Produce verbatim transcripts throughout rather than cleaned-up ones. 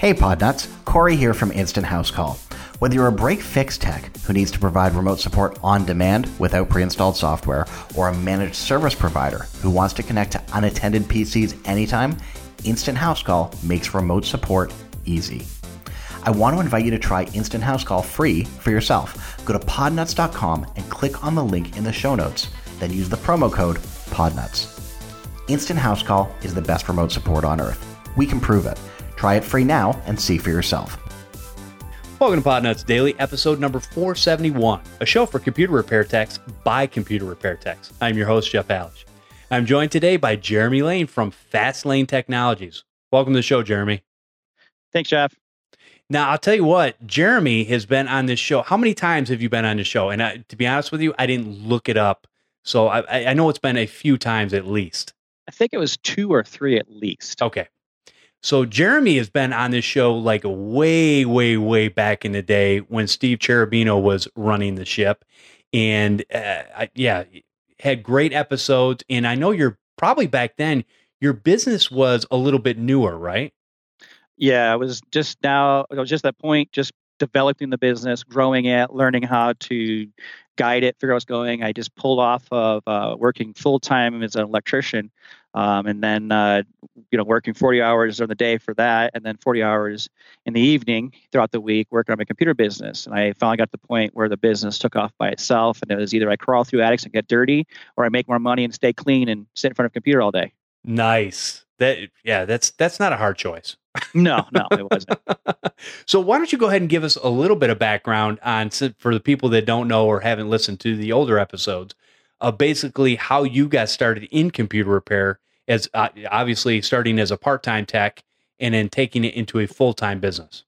Hey Podnuts, Corey here from Instant House Call. Whether you're a break-fix tech who needs to provide remote support on demand without pre-installed software, or a managed service provider who wants to connect to unattended P Cs anytime, Instant House Call makes remote support easy. I want to invite you to try Instant House Call free for yourself. Go to podnuts dot com and click on the link in the show notes. Then use the promo code PODNUTS. Instant House Call is the best remote support on earth. We can prove it. Try it free now and see for yourself. Welcome to Podnuts Daily, episode number four seventy-one, a show for computer repair techs by computer repair techs. I'm your host, Jeff Alish. I'm joined today by Jeremy Lane from Fastlane Technologies. Welcome to the show, Jeremy. Thanks, Jeff. Now, I'll tell you what, Jeremy has been on this show. How many times have you been on the show? And I, to be honest with you, I didn't look it up. So I, I know it's been a few times at least. I think it was two or three at least. Okay. So Jeremy has been on this show like way, way, way back in the day when Steve Cherubino was running the ship. And uh, I, yeah, had great episodes. And I know you're probably back then, your business was a little bit newer, right? Yeah, I was just now, I was just at that point, just developing the business, growing it, learning how to guide it, figure out what's going. I just pulled off of uh, working full time as an electrician, um, and then uh, you know working forty hours during the day for that, and then forty hours in the evening throughout the week working on my computer business. And I finally got to the point where the business took off by itself, and it was either I crawl through attics and get dirty, or I make more money and stay clean and sit in front of a computer all day. Nice. That yeah, that's that's not a hard choice. No, no, it wasn't. So why don't you go ahead and give us a little bit of background on, for the people that don't know or haven't listened to the older episodes, of basically how you got started in computer repair, as uh, obviously starting as a part-time tech and then taking it into a full-time business.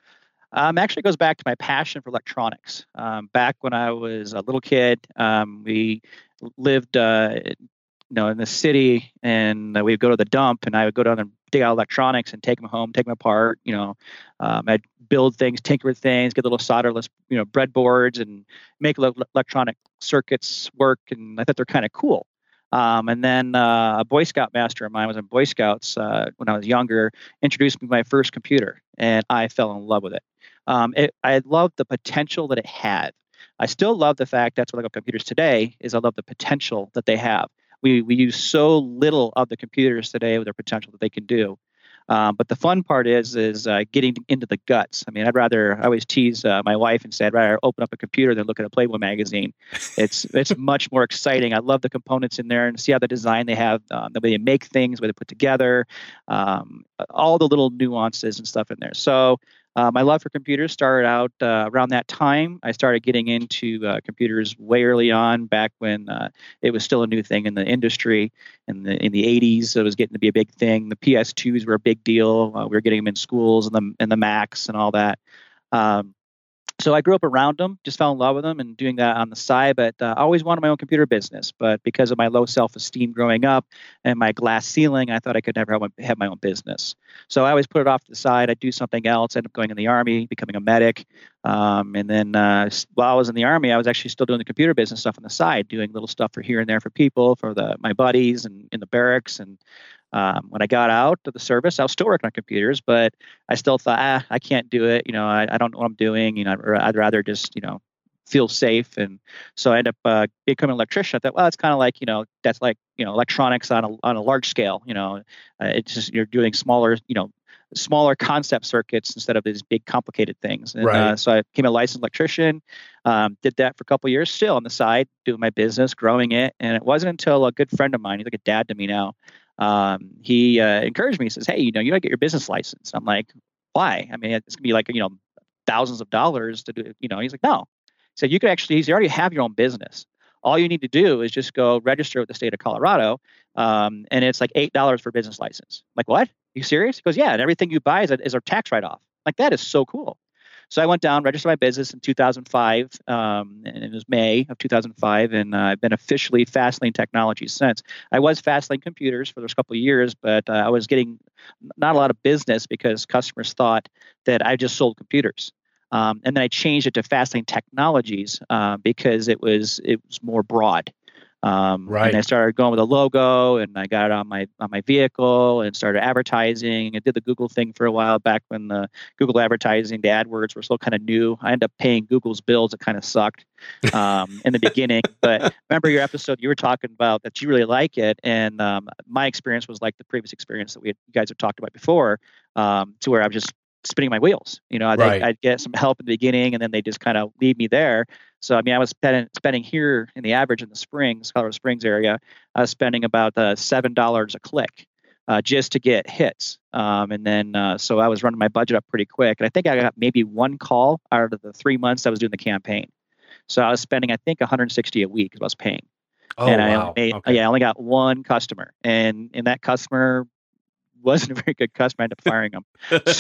Um, actually, it goes back to my passion for electronics. Um, back when I was a little kid, um, we lived uh, you know, in the city, and uh, we'd go to the dump, and I would go down and dig out electronics and take them home, take them apart. You know, um, I'd build things, tinker with things, get little solderless, you know, breadboards, and make le- electronic circuits work. And I thought they're kind of cool. Um, and then uh, a Boy Scout master of mine was in Boy Scouts uh, when I was younger, introduced me to my first computer, and I fell in love with it. Um, it I loved the potential that it had. I still love the fact that's what I love computers today is I love the potential that they have. We we use so little of the computers today with their potential that they can do. Um, but the fun part is is uh, getting into the guts. I mean, I'd rather I always tease uh, my wife and say I'd rather open up a computer than look at a Playboy magazine. It's it's much more exciting. I love the components in there and see how the design they have, um, the way they make things, the way they put together, um, all the little nuances and stuff in there. So. Uh, my love for computers started out uh, around that time. I started getting into uh, computers way early on, back when uh, it was still a new thing in the industry. In the in the eighties, it was getting to be a big thing. The P S twos were a big deal. Uh, we were getting them in schools and the and the Macs and all that. Um, So I grew up around them, just fell in love with them and doing that on the side. But uh, I always wanted my own computer business. But because of my low self-esteem growing up and my glass ceiling, I thought I could never have, have my own business. So I always put it off to the side. I'd do something else, end up going in the Army, becoming a medic. Um, and then uh, while I was in the Army, I was actually still doing the computer business stuff on the side, doing little stuff for here and there for people, for the my buddies and in the barracks. And Um, when I got out of the service, I was still working on computers, but I still thought, ah, I can't do it. You know, I, I don't know what I'm doing. You know, I'd, I'd rather just, you know, feel safe. And so I ended up uh, becoming an electrician. I thought, well, it's kind of like, you know, that's like, you know, electronics on a on a large scale. You know, uh, it's just you're doing smaller, you know, smaller concept circuits instead of these big complicated things. And right. uh, so I became a licensed electrician, um, did that for a couple of years, still on the side, doing my business, growing it. And it wasn't until a good friend of mine, he's like a dad to me now, um, he uh, encouraged me. He says, hey, you know, you got to get your business license. I'm like, why? I mean, it's going to be like, you know, thousands of dollars to do it. You know, he's like, no. He said, you could actually, you already have your own business. All you need to do is just go register with the state of Colorado, um, and it's like eight dollars for a business license. I'm like, what? Are you serious? He goes, yeah, and everything you buy is a, is a tax write-off. Like, that is so cool. So I went down, registered my business in two thousand five, um, and it was May of two thousand five, and uh, I've been officially Fastlane Technologies since. I was Fastlane Computers for those couple of years, but uh, I was getting not a lot of business because customers thought that I just sold computers. Um, and then I changed it to Fastlane Technologies uh, because it was it was more broad. Um, Right. And I started going with a logo, and I got it on my on my vehicle, and started advertising. I did the Google thing for a while back when the Google advertising, the AdWords were still kind of new. I ended up paying Google's bills. It kind of sucked um, in the beginning. But remember your episode, you were talking about that you really like it, and um, my experience was like the previous experience that we had, you guys have talked about before, um, to where I was just spinning my wheels. You know, I'd, Right. I'd get some help in the beginning, and then they just kind of leave me there. So, I mean, I was spending, spending here in the average in the Springs, Colorado Springs area, I was spending about uh, seven dollars a click uh, just to get hits. Um, and then, uh, so I was running my budget up pretty quick. And I think I got maybe one call out of the three months I was doing the campaign. So I was spending, I think, one hundred sixty dollars a week is what I was paying. Oh, and I wow. only made, Okay. yeah, I only got one customer. And, and that customer wasn't a very good customer. I ended up firing him.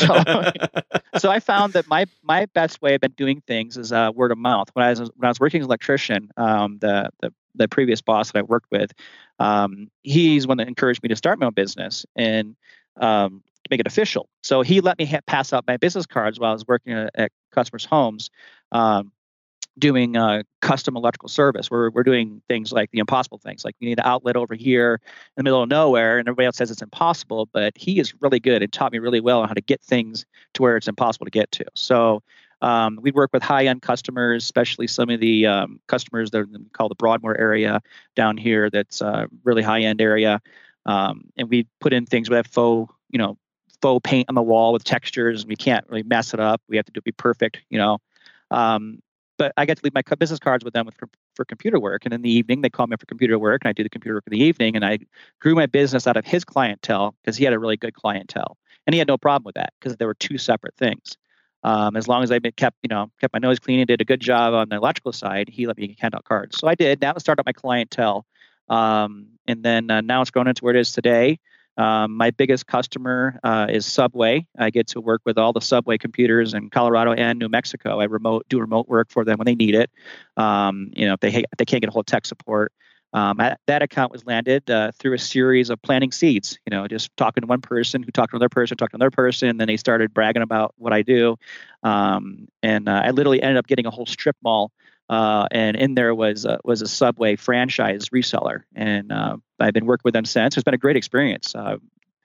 So, so I found that my my best way of been doing things is uh, word of mouth. When I was when I was working as an electrician, um, the, the the previous boss that I worked with, um, he's one that encouraged me to start my own business and um, to make it official. So he let me ha- pass out my business cards while I was working at, at customers' homes. Um, doing uh, custom electrical service. We're we're doing things like the impossible things, like you need an outlet over here in the middle of nowhere, and everybody else says it's impossible, but he is really good and taught me really well on how to get things to where it's impossible to get to. So um, we work with high-end customers, especially some of the um, customers that we call the Broadmoor area down here. That's a really high-end area, um, and we put in things with faux, you know, faux paint on the wall with textures. We can't really mess it up. We have to do be perfect, you know. Um, But I got to leave my business cards with them with, for, for computer work. And in the evening, they call me for computer work, and I do the computer work in the evening. And I grew my business out of his clientele because he had a really good clientele. And he had no problem with that because there were two separate things. Um, as long as I kept, you know, kept my nose clean and did a good job on the electrical side, he let me hand out cards. So I did. Now I started up my clientele. Um, and then uh, now it's grown into where it is today. Um, my biggest customer uh, is Subway. I get to work with all the Subway computers in Colorado and New Mexico. I remote do remote work for them when they need it. Um, you know, if they if they can't get a hold of tech support. Um, I, that account was landed uh, through a series of planting seeds. You know, just talking to one person who talked to another person, talked to another person, and then they started bragging about what I do. Um, and uh, I literally ended up getting a whole strip mall. Uh, and in there was uh, was a Subway franchise reseller, and uh, I've been working with them since. It's been a great experience. Uh,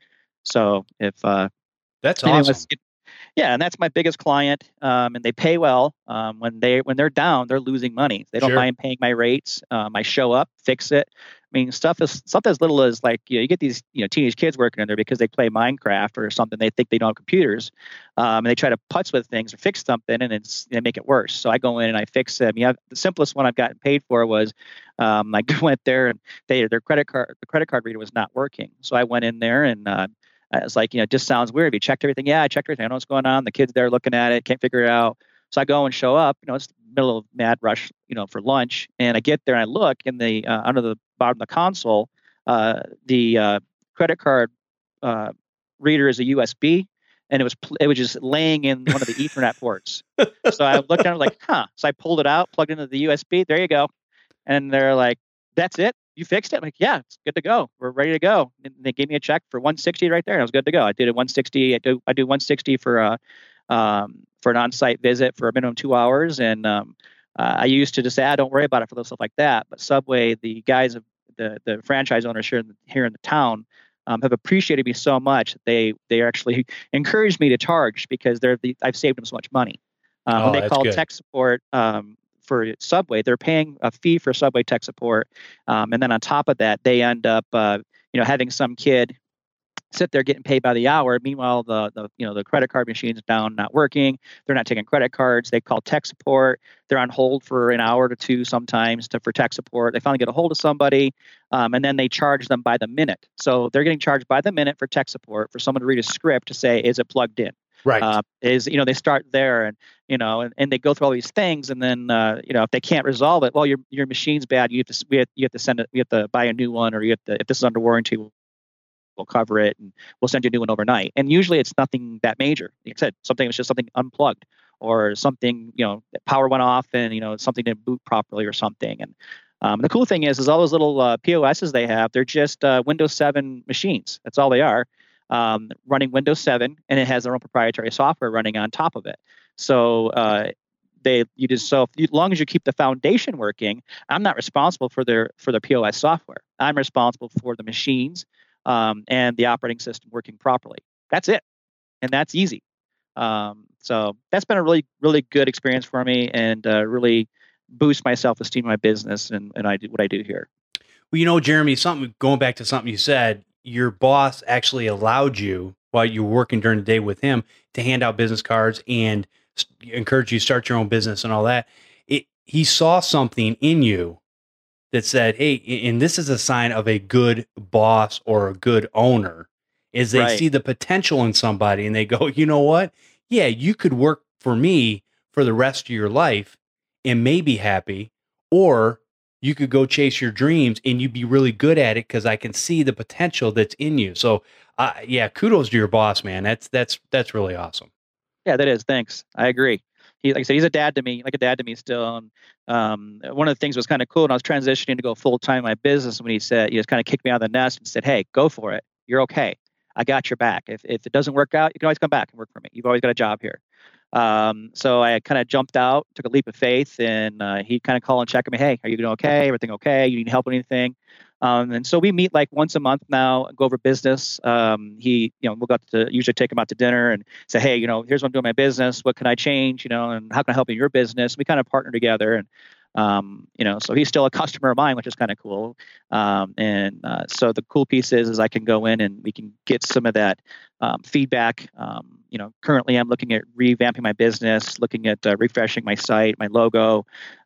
so if uh, that's anyone awesome. wants to get- yeah, and that's my biggest client, um, and they pay well. Um, when they when they're down, they're losing money. They don't Sure. mind paying my rates. Um, I show up, fix it. I mean, stuff is something as little as like you know, you get these you know teenage kids working in there because they play Minecraft or something. They think they don't have computers, um, and they try to putz with things or fix something, and it's they make it worse. So I go in and I fix it. I mean, I've, the simplest one I've gotten paid for was um, I went there and they their credit card the credit card reader was not working. So I went in there and uh, I was like, you know, it just sounds weird. Have you checked everything? Yeah, I checked everything. I know what's going on. The kid's there looking at it, can't figure it out. So I go and show up. You know, it's the middle of mad rush, you know, for lunch, and I get there and I look in the uh, under the bottom of the console. Uh, the uh, credit card uh, reader is a U S B, and it was pl- it was just laying in one of the Ethernet ports. So I looked at it like, huh. So I pulled it out, plugged into the U S B. There you go. And they're like, "That's it? You fixed it?" I'm like, "Yeah, it's good to go. We're ready to go." And they gave me a check for one hundred sixty right there, and I was good to go. I did a one hundred sixty. I do I do one hundred sixty for a um, for an on-site visit for a minimum two hours. And um, uh, I used to just say, "I ah, don't worry about it for little stuff like that." But Subway, the guys of the the franchise owners here in the, here in the town um, have appreciated me so much that they they actually encouraged me to charge because they're the, I've saved them so much money. Um, Oh, when they that's call good. tech support um, for Subway, they're paying a fee for Subway tech support, um, and then on top of that, they end up uh, you know having some kid sit there getting paid by the hour. Meanwhile, the the you know the credit card machine's down, not working. They're not taking credit cards. They call tech support. They're on hold for an hour to two sometimes to, for tech support. They finally get a hold of somebody, um, and then they charge them by the minute. So they're getting charged by the minute for tech support for someone to read a script to say, is it plugged in? Right. Uh, is you know they start there and you know and, and they go through all these things, and then uh, you know if they can't resolve it, well your your machine's bad. You have to we have, you have to send it. You have to buy a new one, or you have to if this is under warranty, we'll cover it and we'll send you a new one overnight. And usually it's nothing that major. Like I said, something was just something unplugged or something, you know, power went off and, you know, something didn't boot properly or something. And um, the cool thing is, is all those little uh, P O Ss they have, they're just uh, Windows seven machines. That's all they are, um, running Windows seven, and it has their own proprietary software running on top of it. So uh, they you just so as long as you keep the foundation working, I'm not responsible for their for their P O S software. I'm responsible for the machines um, and the operating system working properly. That's it, and that's easy. Um, so that's been a really really good experience for me, and uh, really boost my self esteem in my business and and I do what I do here. Well, you know, Jeremy, something going back to something you said, your boss actually allowed you while you were working during the day with him to hand out business cards and encourage you to start your own business and all that. It, he saw something in you that said, hey, and this is a sign of a good boss or a good owner, is they Right. see the potential in somebody and they go, you know what? Yeah, you could work for me for the rest of your life and may be happy, or you could go chase your dreams and you'd be really good at it because I can see the potential that's in you. So, uh, yeah, kudos to your boss, man. That's that's that's really awesome. Yeah, that is. Thanks. I agree. He, like I said, he's a dad to me, like a dad to me still. And um, one of the things was kind of cool when I was transitioning to go full time in my business. When he said, he just kind of kicked me out of the nest and said, "Hey, go for it. You're okay. I got your back. If if it doesn't work out, you can always come back and work for me. You've always got a job here." Um, so I kind of jumped out, took a leap of faith, and uh, he kind of called and checked me. Hey, are you doing okay? Everything okay? You need help with anything? Um, and so we meet like once a month now, go over business. Um, he, you know, we'll go to usually take him out to dinner and say, hey, you know, here's what I'm doing in my business. What can I change? You know, and how can I help in your business? We kind of partner together, and um, you know, so he's still a customer of mine, which is kind of cool. Um, and uh, so the cool piece is, is I can go in and we can get some of that um, feedback. Um, you know, currently I'm looking at revamping my business, looking at uh, refreshing my site, my logo,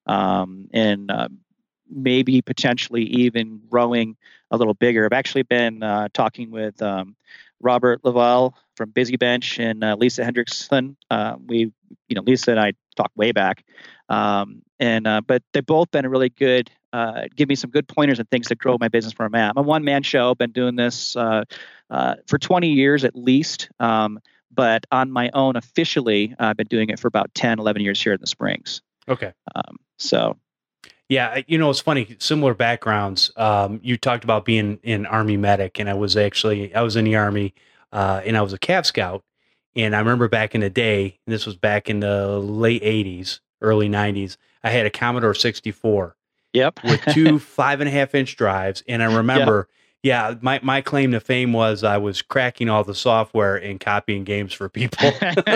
um, and uh, maybe potentially even growing a little bigger. I've actually been uh, talking with um, Robert Lavelle from Busy Bench and uh, Lisa Hendrickson. Uh, we, you know, Lisa and I talked way back, um, and uh, but they've both been really good. Uh, give me some good pointers and things to grow my business where I'm at. I'm a one man show. Been doing this uh, uh, for twenty years at least. Um, but on my own officially, I've been doing it for about ten, eleven years here in the Springs. Okay. Um, so. Yeah, you know, it's funny, similar backgrounds. Um, you talked about being an Army medic, and I was actually, I was in the Army, uh, and I was a Cav Scout. And I remember back in the day, and this was back in the late eighties, early nineties, I had a Commodore sixty-four. Yep. With two five and a half inch drives. And I remember, yeah, yeah my, my claim to fame was I was cracking all the software and copying games for people.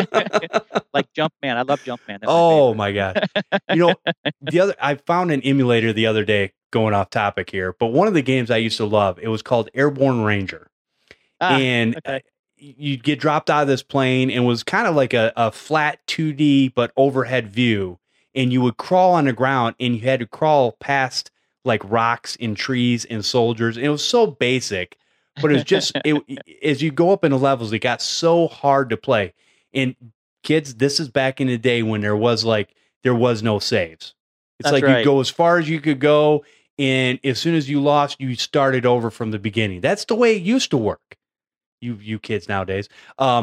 Like Jumpman. I love Jumpman. That's oh my, my God. You know, the other, I found an emulator the other day, going off topic here, but one of the games I used to love, it was called Airborne Ranger. Ah, and okay. You'd get dropped out of this plane and was kind of like a, a flat two D, but overhead view. And you would crawl on the ground and you had to crawl past like rocks and trees and soldiers. And it was so basic, but it was just, it, as you go up in the levels, it got so hard to play. And kids, this is back in the day when there was like, there was no saves. It's That's like right. you go as far as you could go. And as soon as you lost, you started over from the beginning. That's the way it used to work. You you kids nowadays. Um,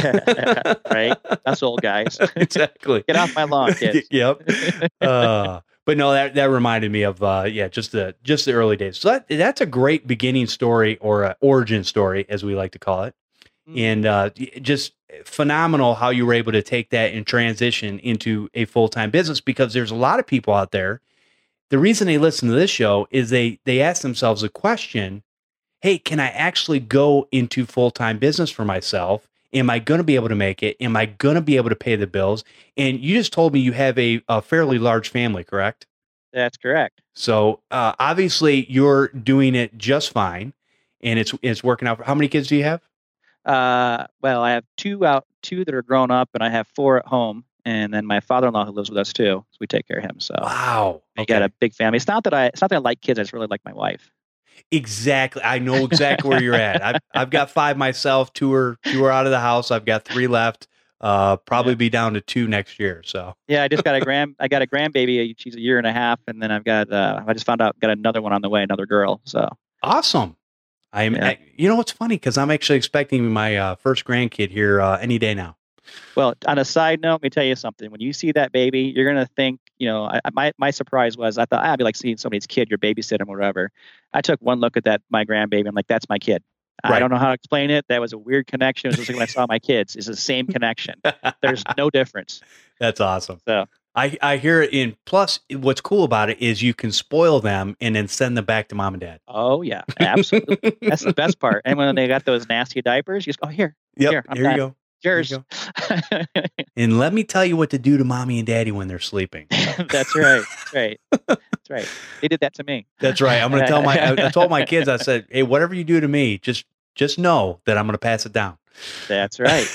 right? That's old guys. Exactly. Get off my lawn, kids. Yep. Uh, but no, that, that reminded me of, uh, yeah, just the just the early days. So that, that's a great beginning story, or a origin story, as we like to call it. Mm. And uh, just phenomenal how you were able to take that and transition into a full-time business, because there's a lot of people out there. The reason they listen to this show is they they ask themselves a question. Hey, can I actually go into full-time business for myself? Am I going to be able to make it? Am I going to be able to pay the bills? And you just told me you have a, a fairly large family, correct? That's correct. So uh, obviously you're doing it just fine, and it's it's working out. How many kids do you have? Uh, well, I have two out, two that are grown up, and I have four at home. And then my father-in-law who lives with us too, so we take care of him. So wow, I okay. got a big family. It's not that I, it's not that I like kids. I just really like my wife. Exactly. I know exactly where you're at. I've, I've got five myself. Two are two are out of the house. I've got three left. Uh, probably yeah. be down to two next year. So yeah, I just got a grand. I got a grandbaby. She's a year and a half, and then I've got. Uh, I just found out got another one on the way. Another girl. So awesome. I'm. Yeah. I, you know what's funny? Because I'm actually expecting my uh, first grandkid here uh, any day now. Well, on a side note, let me tell you something. When you see that baby, you're gonna think, you know, I, my my surprise was I thought ah, I'd be like seeing somebody's kid, your babysitter, or whatever. I took one look at that my grandbaby. I'm like, that's my kid. Right. I don't know how to explain it. That was a weird connection. It was just like when I saw my kids. It's the same connection. There's no difference. That's awesome. So I, I hear it in. Plus, what's cool about it is you can spoil them and then send them back to mom and dad. Oh yeah, absolutely. That's the best part. And when they got those nasty diapers, you just go, oh, here, yep, here, I'm here done. you go. Yours. You go. And let me tell you what to do to mommy and daddy when they're sleeping. That's right. That's right. That's right. They did that to me. That's right. I'm going to tell my. I, I told my kids. I said, "Hey, whatever you do to me, just just know that I'm going to pass it down." That's right.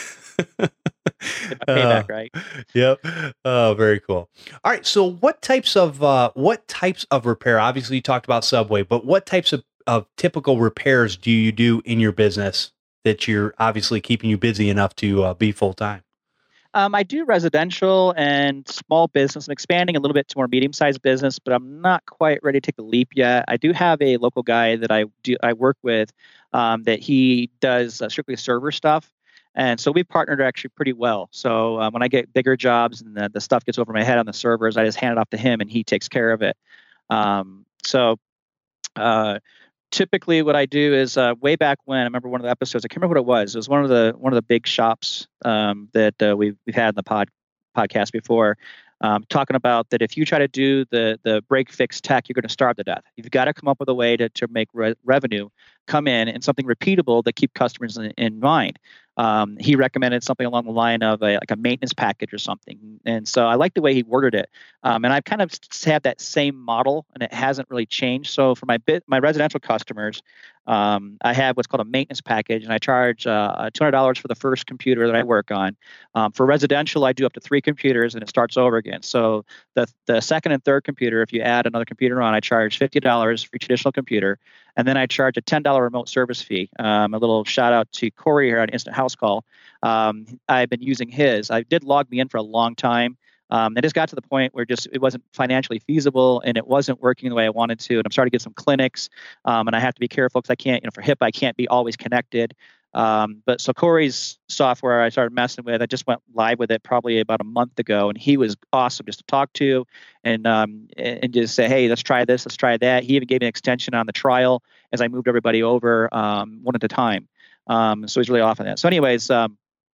Payback, uh, right? Yep. Oh, very cool. All right. So, what types of uh, what types of repair? Obviously, you talked about Subway, but what types of, of typical repairs do you do in your business that you're obviously keeping you busy enough to uh, be full time? Um, I do residential and small business. I'm expanding a little bit to more medium-sized business, but I'm not quite ready to take the leap yet. I do have a local guy that I do I work with um, that he does uh, strictly server stuff. And so we partnered actually pretty well. So um, when I get bigger jobs and the, the stuff gets over my head on the servers, I just hand it off to him and he takes care of it. Um, so uh, typically what I do is uh, way back when, I remember one of the episodes, I can't remember what it was. It was one of the one of the big shops um, that uh, we've, we've had in the pod, podcast before, um, talking about that if you try to do the the break fix tech, you're going to starve to death. You've got to come up with a way to, to make re- revenue come in and something repeatable that keep customers in, in mind. Um, he recommended something along the line of a, like a maintenance package or something. And so I like the way he worded it. Um, and I've kind of had that same model and it hasn't really changed. So for my bit, my residential customers, um, I have what's called a maintenance package and I charge uh, two hundred dollars for the first computer that I work on. Um, for residential, I do up to three computers and it starts over again. So the, the second and third computer, if you add another computer on, I charge fifty dollars for each additional computer. And then I charge a ten dollars remote service fee. Um, a little shout out to Corey here on Instant House Call. Um, I've been using his. I did log me in for a long time. Um, it just got to the point where just it wasn't financially feasible and it wasn't working the way I wanted to. And I'm starting to get some clinics. Um, and I have to be careful because I can't, you know, for HIPAA, I can't be always connected. Um, but so Corey's software I started messing with, I just went live with it probably about a month ago, and he was awesome just to talk to and um, and just say, hey, let's try this, let's try that. He even gave me an extension on the trial as I moved everybody over um, one at a time. Um, so he's really off on that. So anyways, um,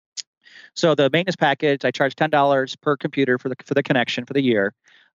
so the maintenance package, I charge ten dollars per computer for the for the connection for the year.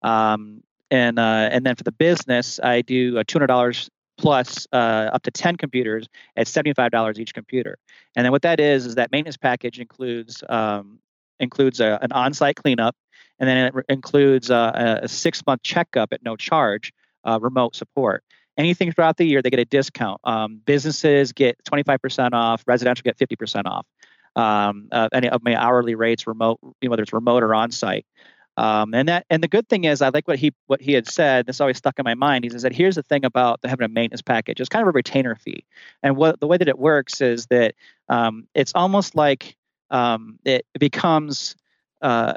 Um, and uh, and then for the business, I do uh, two hundred dollars plus uh, up to ten computers at seventy-five dollars each computer. And then what that is, is that maintenance package includes um, includes a, an on-site cleanup, and then it re- includes uh, a six-month checkup at no charge, uh, remote support. Anything throughout the year, they get a discount. Um, businesses get twenty-five percent off, residential get fifty percent off. Um, uh, any of my hourly rates, remote, you know, whether it's remote or on-site. Um, and that, and the good thing is, I like what he what he had said. This always stuck in my mind. He said, "Here's the thing about having a maintenance package. It's kind of a retainer fee, and what the way that it works is that um, it's almost like um, it becomes uh,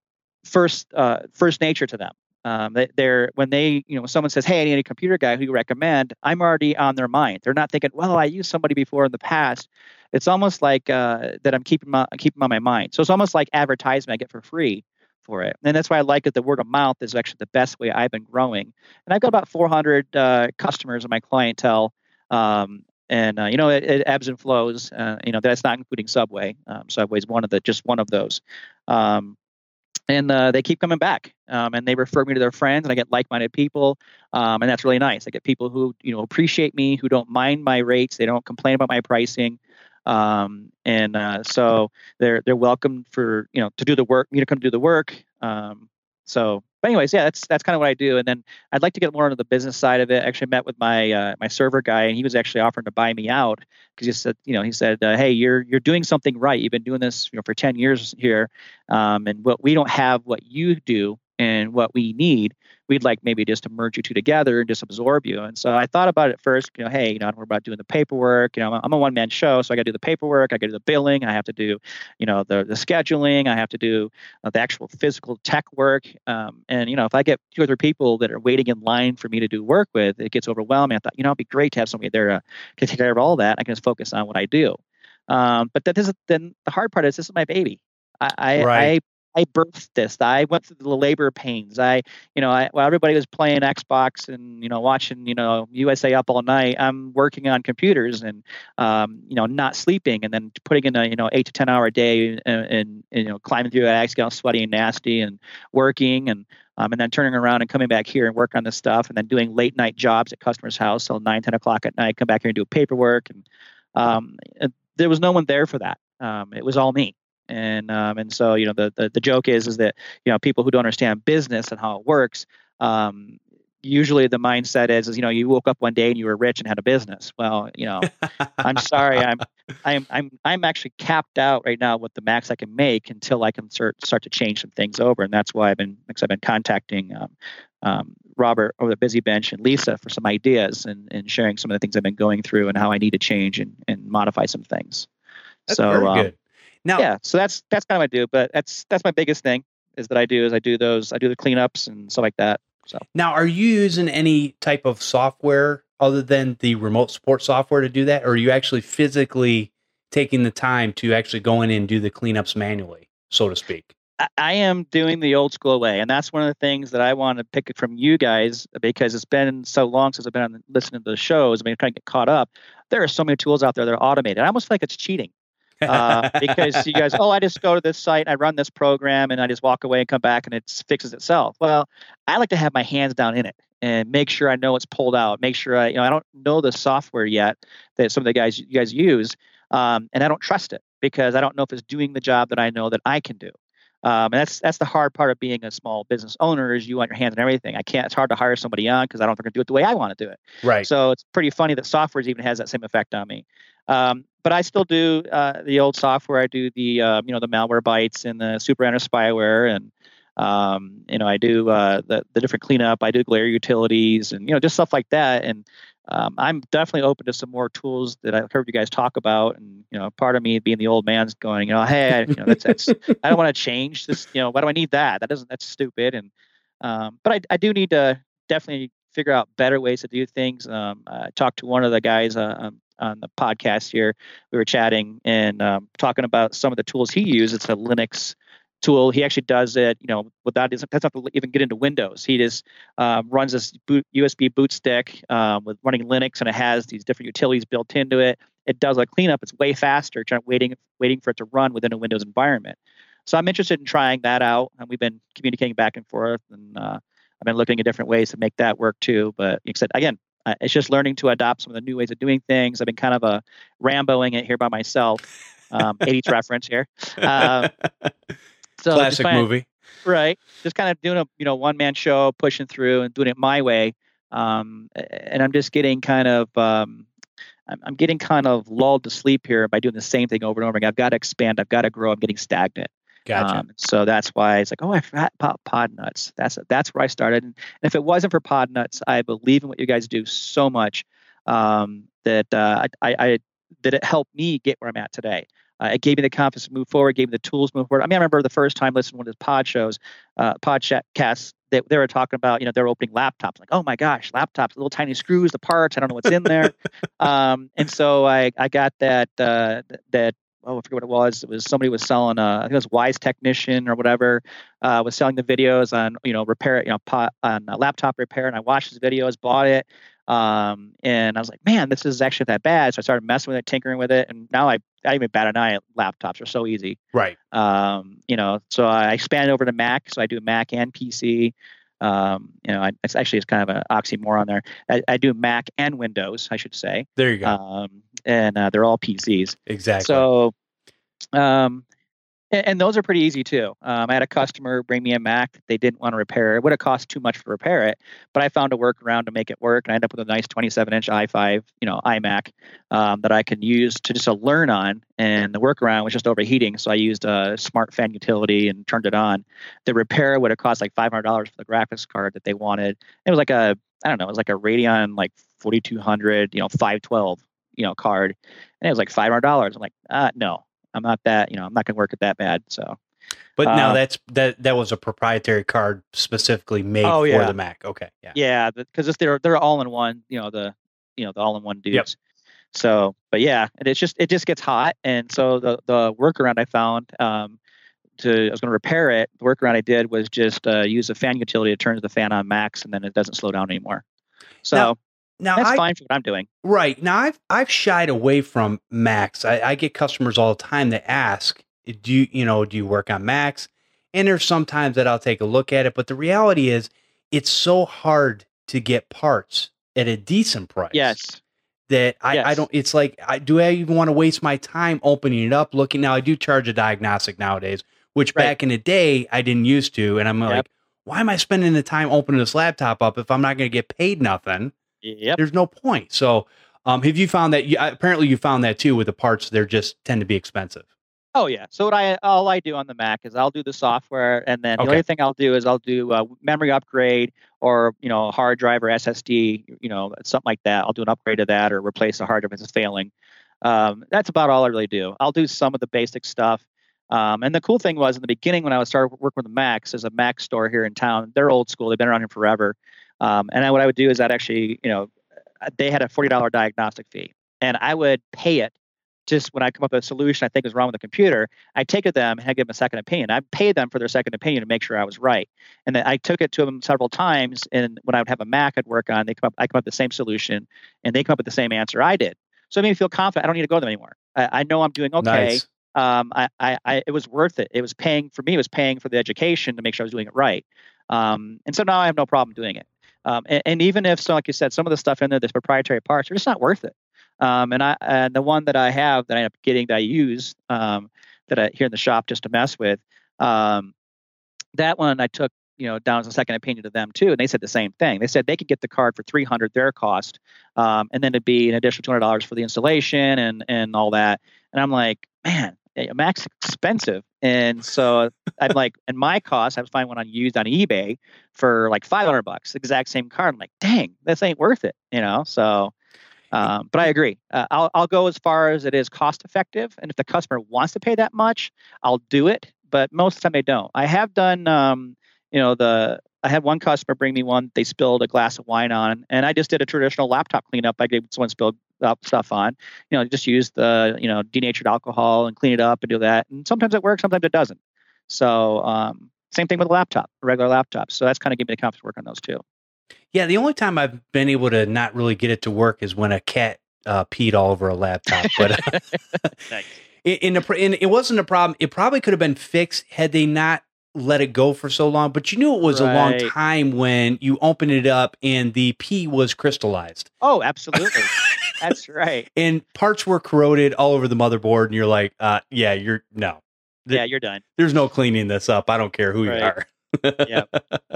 first uh, first nature to them. Um, they, they're when they you know when someone says, "Hey, I need a computer guy who you recommend," I'm already on their mind. They're not thinking, "Well, I used somebody before in the past." It's almost like uh, that I'm keeping my keeping on my mind. So it's almost like advertisement I get for free for it. And that's why I like it. The word of mouth is actually the best way I've been growing. And I've got about four hundred uh, customers in my clientele. Um, and, uh, you know, it, it ebbs and flows. Uh, you know, that's not including Subway. Um, Subway's one of the, just one of those. Um, and uh, they keep coming back. Um, and they refer me to their friends, and I get like-minded people. Um, and that's really nice. I get people who, you know, appreciate me, who don't mind my rates. They don't complain about my pricing. Um, and, uh, so they're, they're welcome for, you know, to do the work, me to come do the work. Um, so, but anyways, yeah, that's, that's kind of what I do. And then I'd like to get more into the business side of it. I actually met with my, uh, my server guy, and he was actually offering to buy me out because he said, you know, he said, uh, hey, you're, you're doing something right. You've been doing this, you know, for ten years here. Um, and what we don't have what you do and what we need, we'd like maybe just to merge you two together and just absorb you. And so I thought about it first, you know, hey, you know, I don't worry about doing the paperwork. You know, I'm a one man show, so I got to do the paperwork. I got to do the billing. I have to do, you know, the the scheduling. I have to do uh, the actual physical tech work. Um, and, you know, if I get two or three people that are waiting in line for me to do work with, it gets overwhelming. I thought, you know, it'd be great to have somebody there uh, to take care of all that. I can just focus on what I do. Um, but that is, then the hard part is this is my baby. I, I, right. I I birthed this. I went through the labor pains. I, you know, I, while everybody was playing Xbox and, you know, watching, you know, U S A Up all night, I'm working on computers and, um, you know, not sleeping and then putting in a, you know, eight to ten hour a day and, and, and you know, climbing through that ice, getting all sweaty and nasty and working and, um, and then turning around and coming back here and work on this stuff and then doing late night jobs at customers' house till nine, ten o'clock at night, come back here and do paperwork. And, um, and there was no one there for that. Um, it was all me. And um, and so you know the, the the joke is is that you know people who don't understand business and how it works, um, usually the mindset is is you know you woke up one day and you were rich and had a business. Well, you know, I'm sorry, I'm I'm I'm I'm actually capped out right now with the max I can make until I can start start to change some things over, and that's why I've been because I've been contacting um, um, Robert over the Busy Bench and Lisa for some ideas and and sharing some of the things I've been going through and how I need to change and and modify some things. That's so, very um, good. Now, yeah, so that's that's kind of what I do, but that's that's my biggest thing is that I do is I do those I do the cleanups and stuff like that. So now, are you using any type of software other than the remote support software to do that, or are you actually physically taking the time to actually go in and do the cleanups manually, so to speak? I, I am doing the old school way, and that's one of the things that I want to pick it from you guys because it's been so long since I've been on, listening to the shows. I mean, trying to get caught up. There are so many tools out there that are automated. I almost feel like it's cheating. uh, because you guys, oh, I just go to this site, I run this program, and I just walk away and come back, and it fixes itself. Well, I like to have my hands down in it and make sure I know what's pulled out. Make sure I, you know, I don't know the software yet that some of the guys you guys use, um, and I don't trust it because I don't know if it's doing the job that I know that I can do. Um, and that's that's the hard part of being a small business owner is you want your hands on everything. I can't. It's hard to hire somebody on because I don't think they're going to do it the way I want to do it. Right. So it's pretty funny that software even has that same effect on me. Um, but I still do uh, the old software. I do the uh, you know the malware bytes and the super anti spyware, and um, you know I do uh, the the different cleanup. I do glare utilities, and you know just stuff like that. And um, I'm definitely open to some more tools that I've heard you guys talk about. And you know, part of me being the old man's going, you know, hey, I, you know, that's, that's I don't want to change this. You know, why do I need that? That doesn't that's stupid. And um, but I I do need to definitely figure out better ways to do things. Um, I talked to one of the guys uh, um, on the podcast here. We were chatting and um, talking about some of the tools he uses. It's a Linux tool. He actually does it, you know, without that's not to even get into Windows. He just um, runs this boot, U S B boot stick um, with running Linux, and it has these different utilities built into it. It does a cleanup. It's way faster, trying waiting waiting for it to run within a Windows environment. So I'm interested in trying that out, and we've been communicating back and forth, and uh, I've been looking at different ways to make that work too. But like I said, again, it's just learning to adopt some of the new ways of doing things. I've been kind of a Ramboing it here by myself. Um, eighties reference here. Uh, so Classic kinda, movie. Right. Just kind of doing a you know one man show, pushing through and doing it my way. Um, and I'm just getting kind of um, I'm, I'm getting kind of lulled to sleep here by doing the same thing over and over again. I've got to expand. I've got to grow. I'm getting stagnant. Gotcha. Um, so that's why it's like, oh, I forgot about Podnuts. That's that's where I started. And if it wasn't for Podnuts, I believe in what you guys do so much um, that uh, I, I that it helped me get where I'm at today. Uh, it gave me the confidence to move forward, gave me the tools to move forward. I mean, I remember the first time listening to one of his pod shows, uh, podcasts, they, they were talking about, you know, they're opening laptops. Like, oh my gosh, laptops, little tiny screws, the parts, I don't know what's in there. um, and so I, I got that, uh, that, oh, I forget what it was. It was somebody was selling, uh, I think it was Wise Technician or whatever, uh, was selling the videos on, you know, repair, you know, pot, on uh, laptop repair. And I watched his videos, bought it. Um, and I was like, man, this is actually that bad. So I started messing with it, tinkering with it. And now I, I even bat an eye at laptops. Are so easy. Right. Um, you know, so I expanded over to Mac. So I do Mac and P C. Um, you know, I, it's actually, it's kind of an oxymoron there. I, I do Mac and Windows, I should say. There you go. Um, and uh, they're all P Cs. Exactly. So, um, and, and those are pretty easy too. Um, I had a customer bring me a Mac that they didn't want to repair. It would have cost too much to repair it, but I found a workaround to make it work, and I ended up with a nice twenty-seven inch i five, you know, iMac um, that I could use to just uh, learn on. And the workaround was just overheating, so I used a smart fan utility and turned it on. The repair would have cost like five hundred dollars for the graphics card that they wanted. It was like a, I don't know, it was like a Radeon like forty-two hundred, you know, five twelve, you know, card, and it was like five hundred dollars. I'm like, uh, no. I'm not that, you know, I'm not going to work it that bad. So, but uh, now that's that that was a proprietary card specifically made oh, for yeah. the Mac. Okay, yeah, yeah, because they're they're all in one, you know, the you know the all in one dudes. Yep. So, but yeah, and it's just it just gets hot, and so the the workaround I found, um, to I was going to repair it. The workaround I did was just uh, use a fan utility to turn the fan on max, and then it doesn't slow down anymore. So now, now that's I, fine for what I'm doing. Right. Now I've I've shied away from Max. I, I get customers all the time that ask, do you you know, do you work on Max? And there's sometimes that I'll take a look at it, but the reality is it's so hard to get parts at a decent price. Yes. That I, yes. I don't, it's like, I do I even want to waste my time opening it up, looking? Now I do charge a diagnostic nowadays, which right. back in the day I didn't used to. And I'm yep. like, why am I spending the time opening this laptop up if I'm not going to get paid nothing? Yep. There's no point. So um, have you found that, you, apparently you found that too with the parts, they're just tend to be expensive. Oh yeah. So what I all I do on the Mac is I'll do the software, and then okay. the only thing I'll do is I'll do a memory upgrade or you know hard drive or S S D, you know something like that. I'll do an upgrade of that or replace a hard drive if it's failing. Um, that's about all I really do. I'll do some of the basic stuff. Um, and the cool thing was in the beginning when I was started working with the Macs, there's a Mac store here in town. They're old school. They've been around here forever. Um, and I, what I would do is I'd actually, you know, they had a forty dollars diagnostic fee, and I would pay it. Just when I come up with a solution I think is wrong with the computer, I take it to them and I give them a second opinion. I pay them for their second opinion to make sure I was right. And then I took it to them several times. And when I would have a Mac I'd work on, they come up, I come up with the same solution, and they come up with the same answer I did. So it made me feel confident. I don't need to go to them anymore. I, I know I'm doing okay. Nice. Um, I, I, I, it was worth it. It was paying for me. It was paying for the education to make sure I was doing it right. Um, and so now I have no problem doing it. Um, and, and even if, so like you said, some of the stuff in there, this proprietary parts, are just not worth it. Um, and I and the one that I have that I end up getting that I use um, that I here in the shop just to mess with, um, that one I took you know down as a second opinion to them too, and they said the same thing. They said they could get the card for three hundred their cost, um, and then it'd be an additional two hundred dollars for the installation and and all that. And I'm like, man, Mac's expensive, and so I'm like, and my cost I was finding one on used on eBay for like five hundred bucks, exact same card. I'm like, dang, this ain't worth it, you know, so. Um, but I agree. Uh, I'll I'll go as far as it is cost effective, and if the customer wants to pay that much, I'll do it. But most of the time, they don't. I have done, um, you know, the I had one customer bring me one they spilled a glass of wine on, and I just did a traditional laptop cleanup. I gave someone spilled up stuff on, you know, just use the you know denatured alcohol and clean it up and do that. And sometimes it works, sometimes it doesn't. So um, same thing with a laptop, a regular laptop. So that's kind of giving me the confidence to work on those too. Yeah, the only time I've been able to not really get it to work is when a cat uh, peed all over a laptop. But uh, nice. in, the, in it wasn't a problem. It probably could have been fixed had they not let it go for so long. But you knew it was right. a long time when you opened it up and the pee was crystallized. Oh, absolutely. That's right. And parts were corroded all over the motherboard, and you're like, uh, yeah, you're no. There, yeah, you're done. There's no cleaning this up. I don't care who right. you are. Yeah.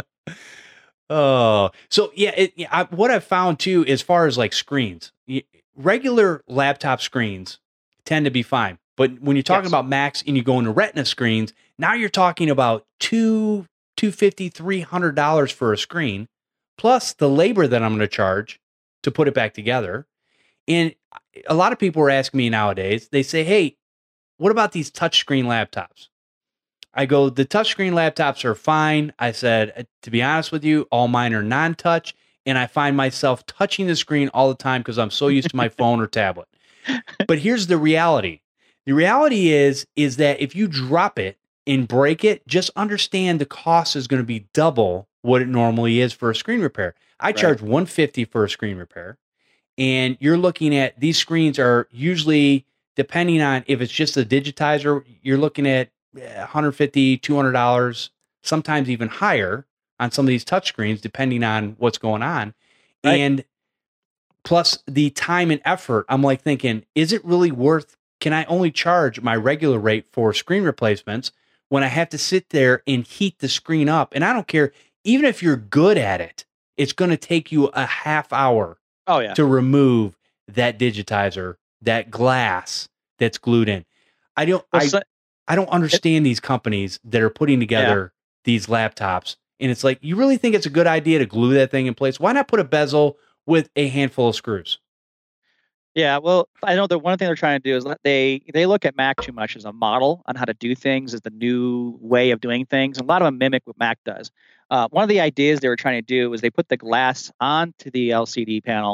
Oh, so yeah, it, yeah I, what I've found too, as far as like screens, regular laptop screens tend to be fine. But when you're talking yes. about Macs and you go into Retina screens, now you're talking about two, two fifty, three hundred dollars for a screen, plus the labor that I'm going to charge to put it back together. And a lot of people are asking me nowadays, they say, hey, what about these touchscreen laptops? I go, the touchscreen laptops are fine. I said, to be honest with you, all mine are non-touch, and I find myself touching the screen all the time because I'm so used to my phone or tablet. But here's the reality. The reality is, is that if you drop it and break it, just understand the cost is going to be double what it normally is for a screen repair. I right. charge one hundred fifty dollars for a screen repair, and you're looking at, these screens are usually, depending on if it's just a digitizer, you're looking at one hundred fifty dollars, two hundred dollars, sometimes even higher on some of these touchscreens, depending on what's going on. Right. And plus the time and effort, I'm like thinking, is it really worth, can I only charge my regular rate for screen replacements when I have to sit there and heat the screen up? And I don't care, even if you're good at it, it's going to take you a half hour oh, yeah. to remove that digitizer, that glass that's glued in. I don't, well, I, so- I don't understand these companies that are putting together yeah. these laptops. And it's like, you really think it's a good idea to glue that thing in place? Why not put a bezel with a handful of screws? Yeah, well, I know the one thing they're trying to do is they they look at Mac too much as a model on how to do things, as the new way of doing things. And a lot of them mimic what Mac does. Uh, one of the ideas they were trying to do was they put the glass onto the L C D panel,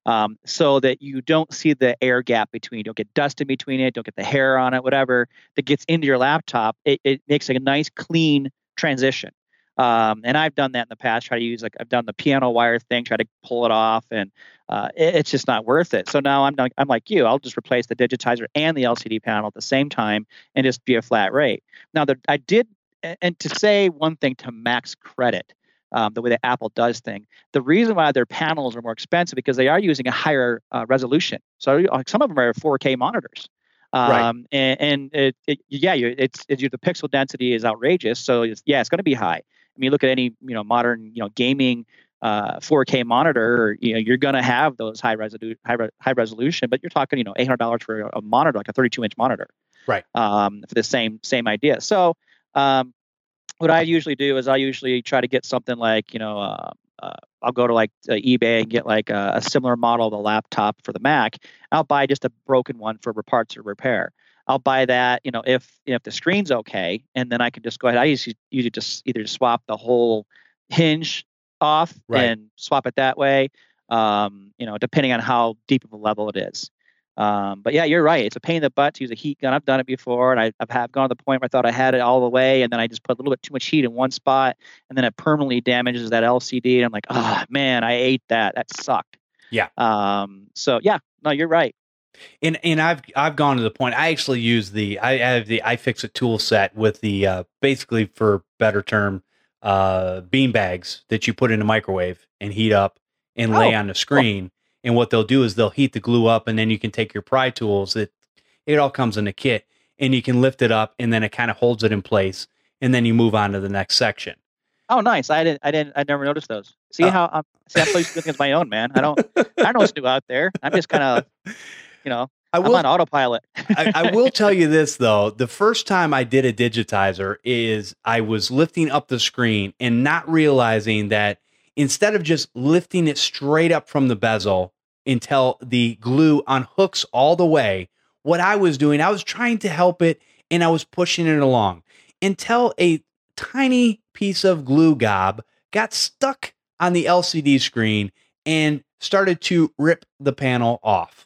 um, so that you don't see the air gap between, don't get dust in between it, don't get the hair on it, whatever that gets into your laptop. It, it makes a nice clean transition. Um, and I've done that in the past. Try to use like I've done the piano wire thing, try to pull it off, and uh, it, it's just not worth it. So now I'm not, I'm like you. I'll just replace the digitizer and the L C D panel at the same time and just be a flat rate. Now the, I did, and to say one thing to Mac's credit, um, the way that Apple does thing, the reason why their panels are more expensive because they are using a higher uh, resolution. So like, some of them are four K monitors. Um, Right. and, and it, it, yeah, you it's, it's the pixel density is outrageous. So it's, yeah, it's going to be high. I mean, look at any, you know, modern, you know, gaming uh, four K monitor, you know, you're going to have those high resolution, high, re- high resolution, but you're talking, you know, eight hundred dollars for a monitor, like a thirty-two inch monitor. Right. Um, for the same, same idea. So um, what I usually do is I usually try to get something like, you know, uh, uh, I'll go to like uh, eBay and get like a, a similar model of a laptop for the Mac. I'll buy just a broken one for parts or repair. I'll buy that, you know, if if the screen's okay, and then I can just go ahead. I usually usually just either swap the whole hinge off Right. and swap it that way, um, you know, depending on how deep of a level it is. Um, but yeah, you're right. It's a pain in the butt to use a heat gun. I've done it before, and I, I've have gone to the point where I thought I had it all the way, and then I just put a little bit too much heat in one spot, and then it permanently damages that L C D. And I'm like, oh man, I ate that. That sucked. Yeah. Um. So yeah, no, you're right. And and I've I've gone to the point. I actually use the I have the iFixit tool set with the uh, basically, for better term, uh, bean bags that you put in a microwave and heat up and lay Oh, on the screen. Cool. And what they'll do is they'll heat the glue up, and then you can take your pry tools. It it all comes in a kit, and you can lift it up, and then it kind of holds it in place, and then you move on to the next section. Oh, nice. I didn't. I didn't. I never noticed those. See uh, how I'm. See, I'm supposed to do things my own, man. I don't. I don't know what's new out there. I'm just kind of. You know, I will, I'm on autopilot. I, I will tell you this, though. The first time I did a digitizer is I was lifting up the screen and not realizing that instead of just lifting it straight up from the bezel until the glue unhooks all the way, what I was doing, I was trying to help it and I was pushing it along until a tiny piece of glue gob got stuck on the L C D screen and started to rip the panel off.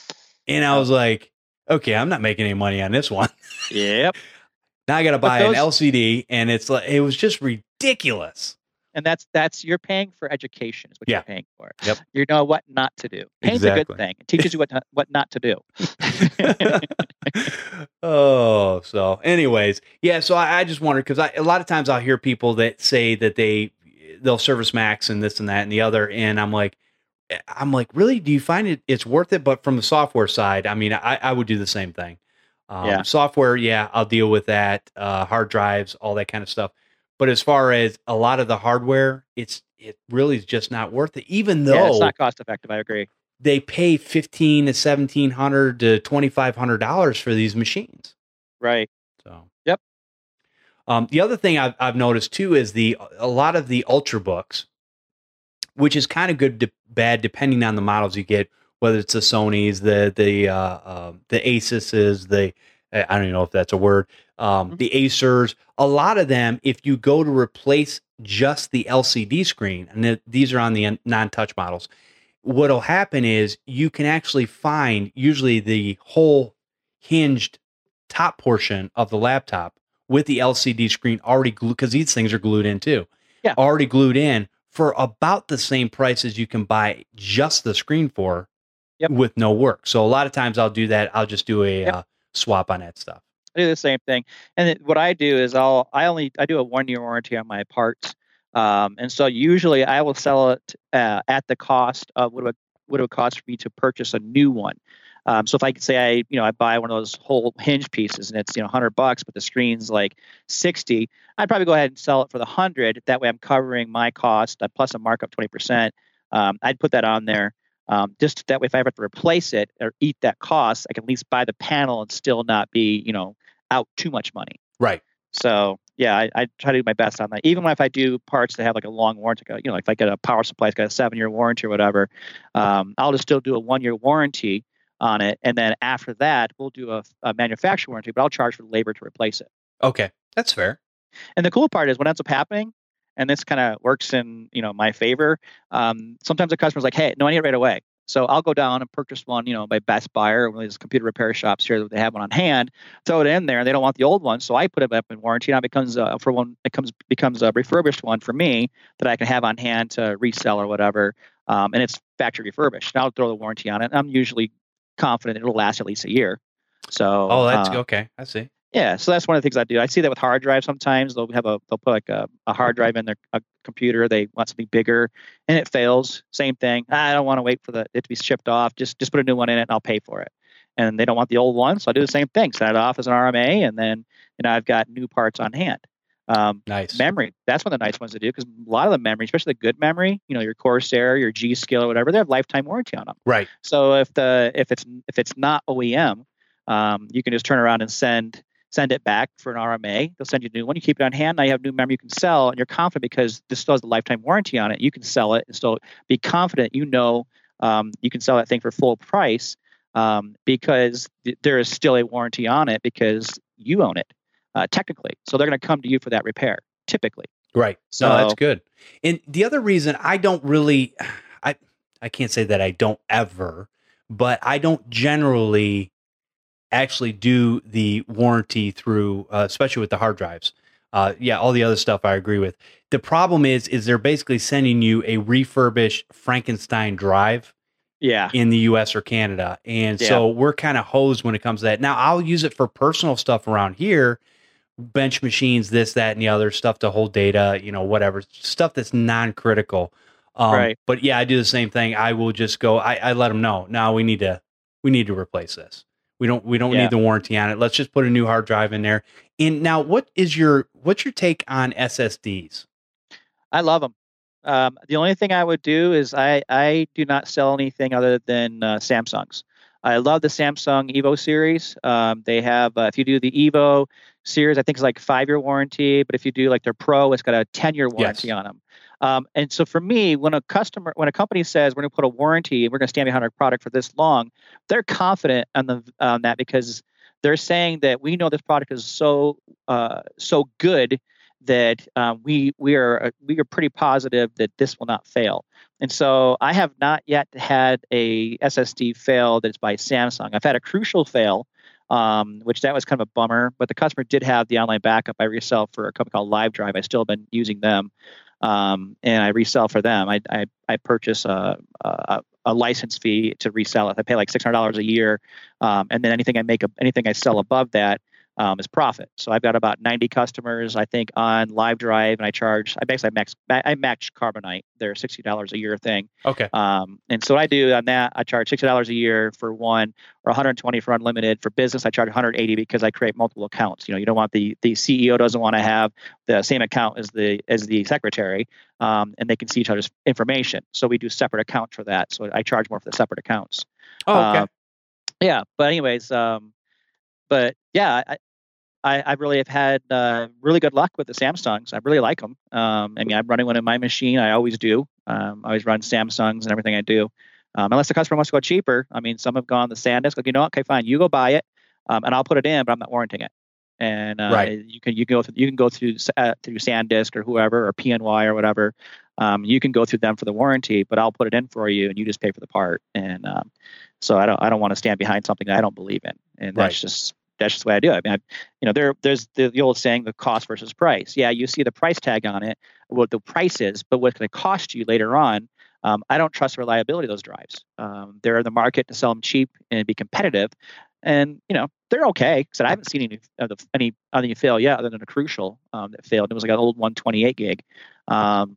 And I was like, okay, I'm not making any money on this one. Yep. Now I got to buy those, an L C D, and it's like it was just ridiculous. And that's that's you're paying for education is what yeah. you're paying for. Yep. You know what not to do. Pain's exactly. a good thing. It teaches you what to, what not to do. Oh, so anyways, yeah. So I, I just wondered because a lot of times I'll hear people that say that they they'll service Macs and this and that and the other, and I'm like. I'm like, really? Do you find it it's worth it? But from the software side, I mean, I, I would do the same thing. Um, yeah. Software, yeah, I'll deal with that. Uh, hard drives, all that kind of stuff. But as far as a lot of the hardware, it's it really is just not worth it. Even though yeah, it's not cost effective. I agree. They pay fifteen to seventeen hundred to twenty five hundred dollars for these machines. Right. So. Yep. Um, the other thing I've I've noticed too is the a lot of the Ultrabooks, which is kind of good to bad depending on the models you get, whether it's the Sonys, the the uh, uh, the Asuses, the I don't even know if that's a word, um, mm-hmm. the Acers. A lot of them, if you go to replace just the L C D screen, and the, these are on the non-touch models, what'll happen is you can actually find usually the whole hinged top portion of the laptop with the L C D screen already glued, because these things are glued in too. Yeah, already glued in. For about the same price as you can buy just the screen for yep. with no work. So a lot of times I'll do that. I'll just do a yep. uh, swap on that stuff. I do the same thing. And it, what I do is I'll, I only, I do a one year warranty on my parts. Um, and so usually I will sell it uh, at the cost of what it would, what it would cost for me to purchase a new one. Um, so if I could say I, you know, I buy one of those whole hinge pieces and it's, you know, a hundred bucks, but the screen's like sixty, I'd probably go ahead and sell it for the hundred. That way I'm covering my cost uh, plus a markup twenty percent. Um, I'd put that on there. Um, just that way, if I ever have to replace it or eat that cost, I can at least buy the panel and still not be, you know, out too much money. Right. So yeah, I, I try to do my best on that. Even if I do parts that have like a long warranty, you know, like if I get a power supply, it's got a seven year warranty or whatever, um, I'll just still do a one year warranty on it, and then after that, we'll do a, a manufacturer warranty, but I'll charge for labor to replace it. Okay, that's fair. And the cool part is what ends up happening, and this kind of works in you know my favor. Um, sometimes the customer's like, "Hey, no, I need it right away." So I'll go down and purchase one, you know, by Best Buy or one of these computer repair shops here that they have one on hand, throw it in there. They don't want the old one, so I put it up in warranty. Now it becomes uh, for one, it comes becomes a refurbished one for me that I can have on hand to resell or whatever. Um, and it's factory refurbished. And I'll throw the warranty on it. I'm usually confident it'll last at least a year. So oh, that's uh, okay. I see. Yeah, so that's one of the things I do. I see that with hard drives sometimes. They'll have a they'll put like a, a hard drive in their a computer. They want something bigger, and it fails. Same thing. I don't want to wait for the it to be shipped off. Just just put a new one in it, and I'll pay for it. And they don't want the old one, so I do the same thing. Send it off as an R M A, and then you know I've got new parts on hand. Um, nice memory. That's one of the nice ones to do because a lot of the memory, especially the good memory, you know, your Corsair, your G Skill, or whatever, they have lifetime warranty on them. Right. So if the if it's if it's not O E M, um, you can just turn around and send. Send it back for an R M A. They'll send you a new one. You keep it on hand. Now you have new memory you can sell, and you're confident because this still has the lifetime warranty on it. You can sell it and still be confident. You know, um, you can sell that thing for full price um, because th- there is still a warranty on it because you own it uh, technically. So they're going to come to you for that repair typically. Right. So no, that's good. And the other reason I don't really, I I can't say that I don't ever, but I don't generally actually do the warranty through, uh, especially with the hard drives. Uh, yeah, all the other stuff I agree with. The problem is, is they're basically sending you a refurbished Frankenstein drive yeah. in the U S or Canada. And Yeah. so we're kind of hosed when it comes to that. Now I'll use it for personal stuff around here, bench machines, this, that, and the other stuff to hold data, you know, whatever, stuff that's non-critical. Um, Right. But yeah, I do the same thing. I will just go, I, I let them know, now we need to, we need to replace this. We don't we don't Yeah. need the warranty on it. Let's just put a new hard drive in there. And now, what is your what's your take on S S Ds? I love them. Um, the only thing I would do is I, I do not sell anything other than uh, Samsungs. I love the Samsung Evo series. Um, they have, uh, if you do the Evo series, I think it's like five-year warranty. But if you do like their Pro, it's got a ten-year warranty Yes. on them. Um, and so for me, when a customer, when a company says we're going to put a warranty and we're going to stand behind our product for this long, they're confident on the on that because they're saying that we know this product is so uh, so good that um, we we are we are pretty positive that this will not fail. And so I have not yet had a S S D fail that's by Samsung. I've had a Crucial fail, um, which that was kind of a bummer. But the customer did have the online backup. I resell for a company called LiveDrive. I still have been using them. Um, and I resell for them. I I, I purchase a, a a license fee to resell it. I pay like six hundred dollars a year, um, and then anything I make, anything I sell above that um, is profit. So I've got about ninety customers, I think, on LiveDrive, and I charge. I basically max. I match Carbonite. They're sixty dollars a year thing. Okay. Um, and so what I do on that, I charge sixty dollars a year for one, or one hundred twenty for unlimited. For business, I charge one hundred eighty because I create multiple accounts. You know, you don't want the the C E O doesn't want to have the same account as the as the secretary, um, and they can see each other's information. So we do separate accounts for that. So I charge more for the separate accounts. Oh, okay. Uh, yeah, but anyways, um, but yeah, I, I, I really have had uh, really good luck with the Samsungs. I really like them. Um, I mean, I'm running one in my machine. I always do. Um, I always run Samsungs and everything I do. Um, unless the customer wants to go cheaper. I mean, some have gone the SanDisk. Like, you know what? Okay, fine. You go buy it, um, and I'll put it in, but I'm not warranting it. And uh, Right. you can you can go through you can go through uh, through SanDisk or whoever or P N Y or whatever. Um, you can go through them for the warranty, but I'll put it in for you, and you just pay for the part. And um, so I don't I don't want to stand behind something that I don't believe in, and that's Right. just that's just the way I do it. I mean, I, you know, there there's the, the old saying, the cost versus price. Yeah, you see the price tag on it, what the price is, but what's going to cost you later on. Um, I don't trust the reliability of those drives. Um, they're in the market to sell them cheap and be competitive, and you know they're okay. So I haven't seen any of the any any fail yet, other than a Crucial um, that failed. It was like an old one twenty-eight gig, um,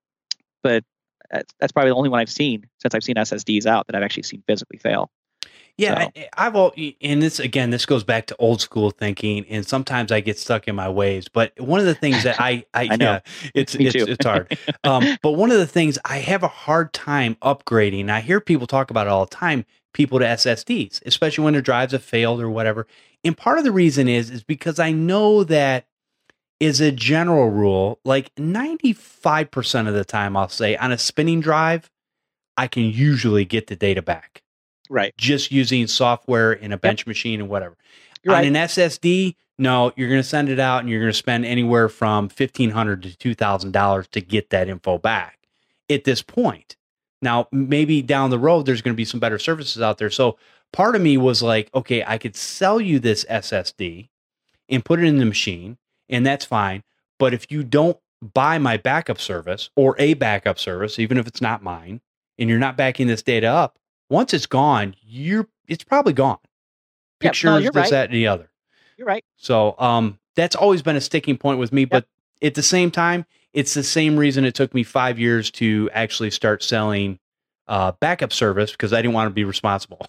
but that's, that's probably the only one I've seen since I've seen S S Ds out that I've actually seen physically fail. Yeah, So. I, I've all, and this again, this goes back to old school thinking, and sometimes I get stuck in my ways. But one of the things that I, I, I know. yeah, it's Me it's too. it's hard. Um, but one of the things I have a hard time upgrading. I hear people talk about it all the time. People to S S Ds, especially when their drives have failed or whatever. And part of the reason is is because I know that, as a general rule, like ninety-five percent of the time, I'll say on a spinning drive, I can usually get the data back. Right. Just using software in a bench yep. machine and whatever. You're On right. an S S D, no, you're going to send it out and you're going to spend anywhere from fifteen hundred dollars to two thousand dollars to get that info back at this point. Now, maybe down the road, there's going to be some better services out there. So part of me was like, okay, I could sell you this S S D and put it in the machine, and that's fine. But if you don't buy my backup service or a backup service, even if it's not mine, and you're not backing this data up, once it's gone, you're it's probably gone. Pictures, yeah, no, you're this, right. that, and the other. You're right. So um, that's always been a sticking point with me. Yep. But at the same time, it's the same reason it took me five years to actually start selling uh, backup service, because I didn't want to be responsible.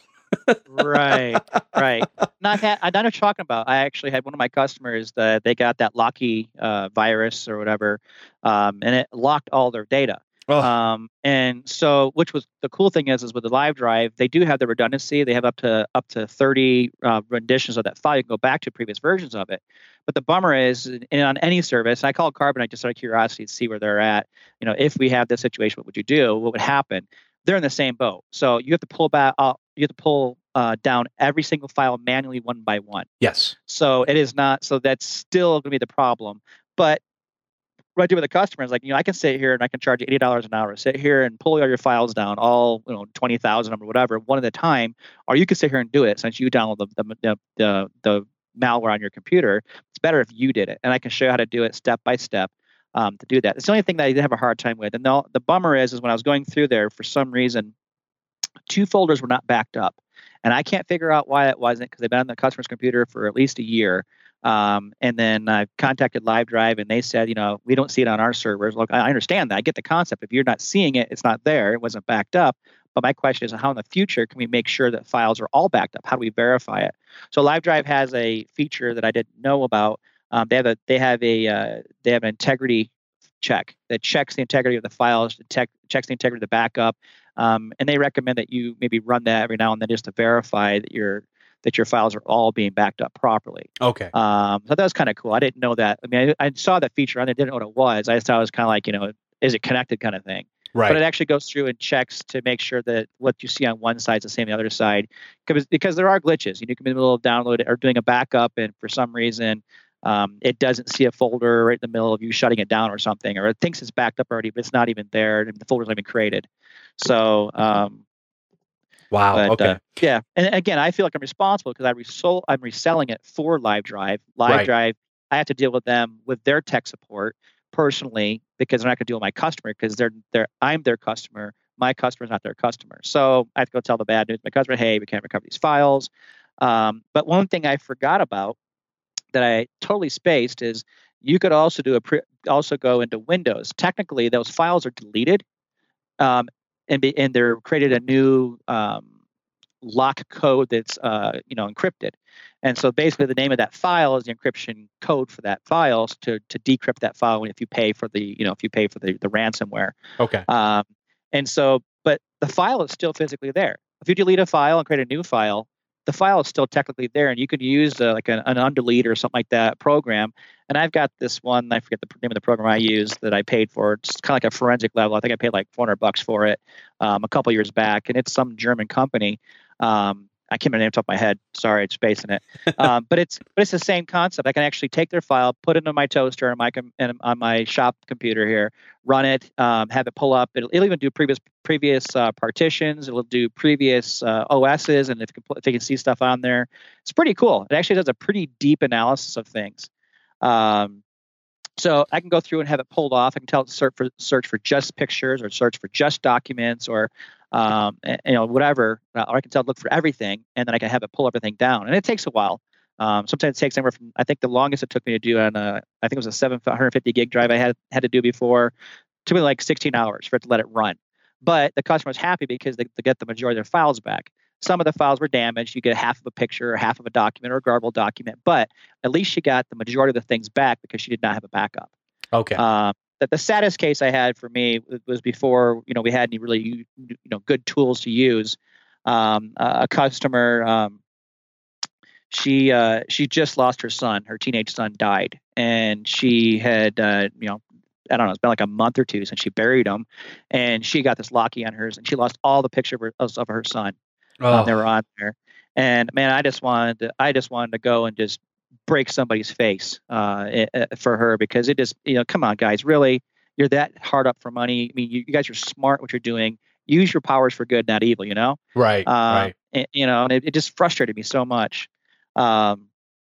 right, right. No, I've had, I know what you're talking about. I actually had one of my customers that they got that Locky uh, virus or whatever, um, and it locked all their data. Oh. Um, and so, which was the cool thing is, is with the Live Drive, they do have the redundancy. They have up to up to thirty uh, renditions of that file. You can go back to previous versions of it. But the bummer is, and on any service, and I call Carbonite just out of curiosity to see where they're at. You know, if we have this situation, what would you do? What would happen? They're in the same boat. So you have to pull back. Uh, you have to pull uh, down every single file manually, one by one. Yes. So it is not. So that's still going to be the problem. But what I do with the customer is like, you know, I can sit here and I can charge you eighty dollars an hour. Sit here and pull all your files down, all, you know, twenty thousand or whatever, one at a time. Or you can sit here and do it since you download the the the, the, the malware on your computer. It's better if you did it, and I can show you how to do it step by step. Um, to do that. It's the only thing that I did have a hard time with. And the, the bummer is, is when I was going through there, for some reason, two folders were not backed up. And I can't figure out why it wasn't, because they've been on the customer's computer for at least a year. Um, and then I contacted Live Drive, and they said, you know, we don't see it on our servers. Look, I understand that. I get the concept. If you're not seeing it, it's not there. It wasn't backed up. But my question is, how in the future can we make sure that files are all backed up? How do we verify it? So Live Drive has a feature that I didn't know about. Um, they have a they have a uh, they have an integrity check that checks the integrity of the files, tech, checks the integrity of the backup, um, and they recommend that you maybe run that every now and then just to verify that your that your files are all being backed up properly. Okay. Um, so that was kind of cool. I didn't know that. I mean, I, I saw that feature and I didn't know what it was. I just thought it was kind of like, you know, is it connected kind of thing. Right. But it actually goes through and checks to make sure that what you see on one side is the same on the other side, because because there are glitches. You know, you can be in the middle of download or doing a backup, and for some reason, Um, it doesn't see a folder right in the middle of you shutting it down or something, or it thinks it's backed up already, but it's not even there, and the folder's not even created. So, um, wow. but, okay. Uh, yeah, and again, I feel like I'm responsible because I resol- I'm reselling it for Live Drive. Live Right. Drive, I have to deal with them with their tech support personally, because they're not going to deal with my customer, because they're they're I'm their customer. My customer's not their customer. So I have to go tell the bad news to my customer, hey, we can't recover these files. Um, but one thing I forgot about that I totally spaced is you could also do a pre- also go into Windows. Technically, those files are deleted, um, and be, and they're created a new um, lock code that's uh, you know encrypted. And so basically, the name of that file is the encryption code for that file to to decrypt that file if you pay for the you know if you pay for the the ransomware. Okay. Um, and so, but the file is still physically there. If you delete a file and create a new file, the file is still technically there, and you could use uh, like an, an undelete or something like that program. And I've got this one, I forget the name of the program I use that I paid for. It's kind of like a forensic level. I think I paid like four hundred bucks for it um, a couple years back, and it's some German company. Um, I can't remember the name off the top of my head. Sorry, it's spacing it. Um, but it's but it's the same concept. I can actually take their file, put it on my toaster, on my com- and on my shop computer here, run it, um, have it pull up. It'll, it'll even do previous previous uh, partitions. It'll do previous uh, O Ss, and if, if you can see stuff on there, it's pretty cool. It actually does a pretty deep analysis of things. Um, so I can go through and have it pulled off. I can tell it to search for search for just pictures, or search for just documents, or um, you know whatever. Or I can tell it to look for everything, and then I can have it pull everything down. And it takes a while. Um, sometimes it takes anywhere from, I think the longest it took me to do on a, I think it was a seven hundred fifty gig drive I had had to do before, took me like sixteen hours for it to let it run. But the customer was happy because they, they get the majority of their files back. Some of the files were damaged. You get half of a picture or half of a document or a garbled document, but at least she got the majority of the things back because she did not have a backup. Okay. Um, that the saddest case I had for me was before, you know, we had any really, you know, good tools to use. Um, a customer, um, she uh, she just lost her son. Her teenage son died, and she had, uh, you know, I don't know, it's been like a month or two since she buried him, and she got this Locky on hers, and she lost all the pictures of, of her son. Oh. Um, they were on there, and man, I just wanted to, I just wanted to go and just break somebody's face uh, it, for her, because it just, you know, come on, guys, really, you're that hard up for money. I mean, you, you guys are smart what you're doing. use your powers for good, not evil, you know? Right. Uh, right. And, you know, and it, it just frustrated me so much. Um,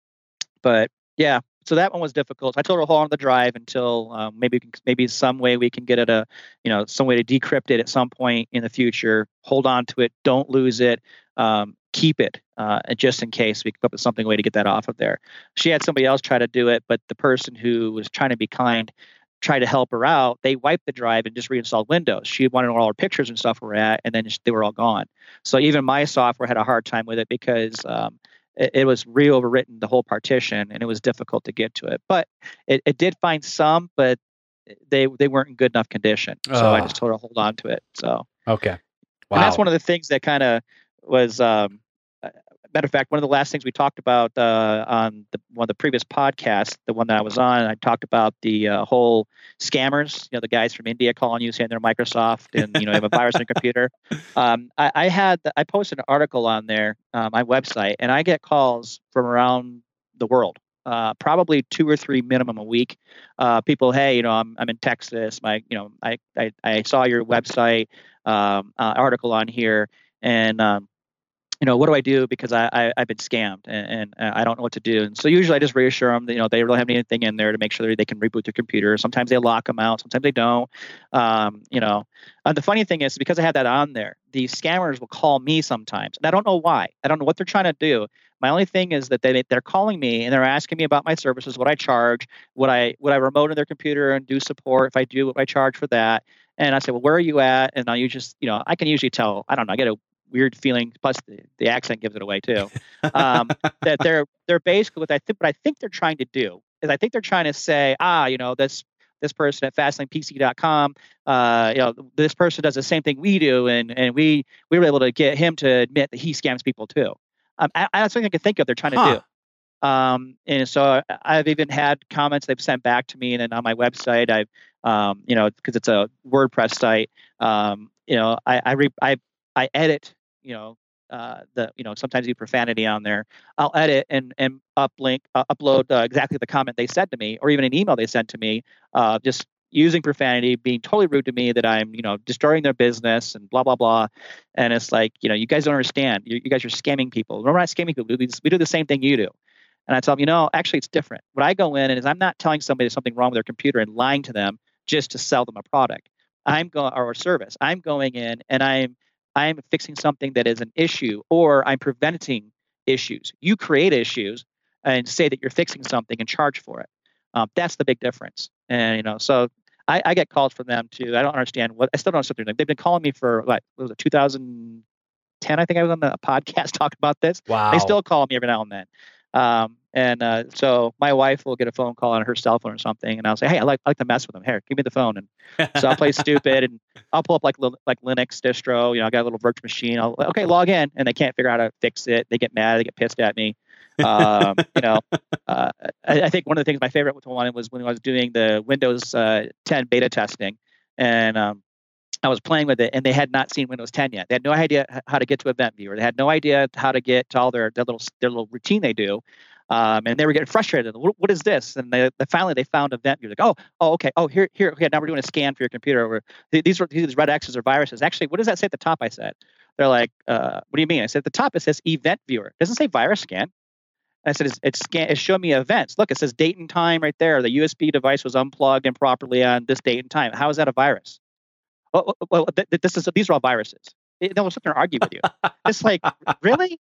but yeah, so that one was difficult. I told her to hold on to the drive until um, maybe maybe some way we can get it a, you know, some way to decrypt it at some point in the future. Hold on to it. Don't lose it. Um, keep it uh, just in case we come up with something way to get that off of there. She had somebody else try to do it, but the person who was trying to be kind tried to help her out. They wiped the drive and just reinstalled Windows. She wanted all her pictures and stuff were at, and then they were all gone. So even my software had a hard time with it because um, it, it was re-overwritten the whole partition, and it was difficult to get to it. But it, it did find some, but they they weren't in good enough condition. So uh, I just told her to hold on to it. So okay, wow. And that's one of the things that kind of was. Um, Matter of fact, one of the last things we talked about uh, on the, one of the previous podcasts, the one that I was on, I talked about the uh, whole scammers. You know, the guys from India calling you saying they're Microsoft and you know have a virus on your computer. Um, I, I had I posted an article on there, uh, my website, and I get calls from around the world, uh, probably two or three minimum a week. Uh, people, hey, you know, I'm I'm in Texas. My, you know, I I, I saw your website um, uh, article on here, and um, you know, what do I do because I, I I've been scammed and, and I don't know what to do. And so usually I just reassure them that, you know, they really have anything in there to make sure that they can reboot their computer. Sometimes they lock them out. Sometimes they don't. Um, you know, and the funny thing is because I had that on there, the scammers will call me sometimes. And I don't know why. I don't know what they're trying to do. My only thing is that they, they're calling me and they're asking me about my services, what I charge, would I, would I remote in their computer and do support? If I do, what I charge for that? And I say, well, where are you at? And I'll just, you know, I can usually tell, I don't know, I get a weird feeling, plus the, the accent gives it away too. Um, that they're they're basically what I think. What I think they're trying to do is I think they're trying to say, ah, you know, this this person at fastlane P C dot com, uh, you know, this person does the same thing we do, and and we we were able to get him to admit that he scams people too. Um, I, that's something I can think of. They're trying to huh. do. Um, and so I've even had comments they've sent back to me, and then on my website, I've um, you know, because it's a WordPress site, um, you know, I I re- I I edit, you know, uh, the, you know, sometimes do profanity on there. I'll edit and and uplink, uh, upload uh, exactly the comment they said to me, or even an email they sent to me, uh, just using profanity, being totally rude to me, that I'm, you know, destroying their business and blah blah blah. And it's like, you know, you guys don't understand. You, you guys are scamming people. We're not scamming people. We do, we do the same thing you do. And I tell them, you know, actually it's different. What I go in and is I'm not telling somebody there's something wrong with their computer and lying to them just to sell them a product. I'm going or a service. I'm going in and I'm I'm fixing something that is an issue, or I'm preventing issues. You create issues and say that you're fixing something and charge for it. Um, that's the big difference. And you know, so I, I get calls from them too. I don't understand what I still don't understand. They've been calling me for like what was it, two thousand ten? I think I was on the podcast talking about this. Wow. They still call me every now and then. Um, and uh, so my wife will get a phone call on her cell phone or something, and I'll say, "Hey, I like I like to mess with them. Here, give me the phone." And so I'll play stupid, and I'll pull up like like Linux distro. You know, I got a little virtual machine. I'll okay, log in, and they can't figure out how to fix it. They get mad. They get pissed at me. Um, you know, uh, I, I think one of the things my favorite one was when I was doing the Windows uh, ten beta testing, and um, I was playing with it, and they had not seen Windows ten yet. They had no idea how to get to Event Viewer. They had no idea how to get to all their, their little their little routine they do, um, and they were getting frustrated. What, what is this? And they, they finally they found Event Viewer. Like, oh, oh, okay, oh, here, here, okay. Now we're doing a scan for your computer. Or these are these red X's are viruses. Actually, what does that say at the top? I said. They're like, uh, what do you mean? I said at the top it says Event Viewer. It doesn't say virus scan. And I said, it's, it's, scan, it's showing me events. Look, it says date and time right there. The U S B device was unplugged improperly on this date and time. How is that a virus? Well, well this is this are all viruses. They'll sit there and argue with you. It's like, really?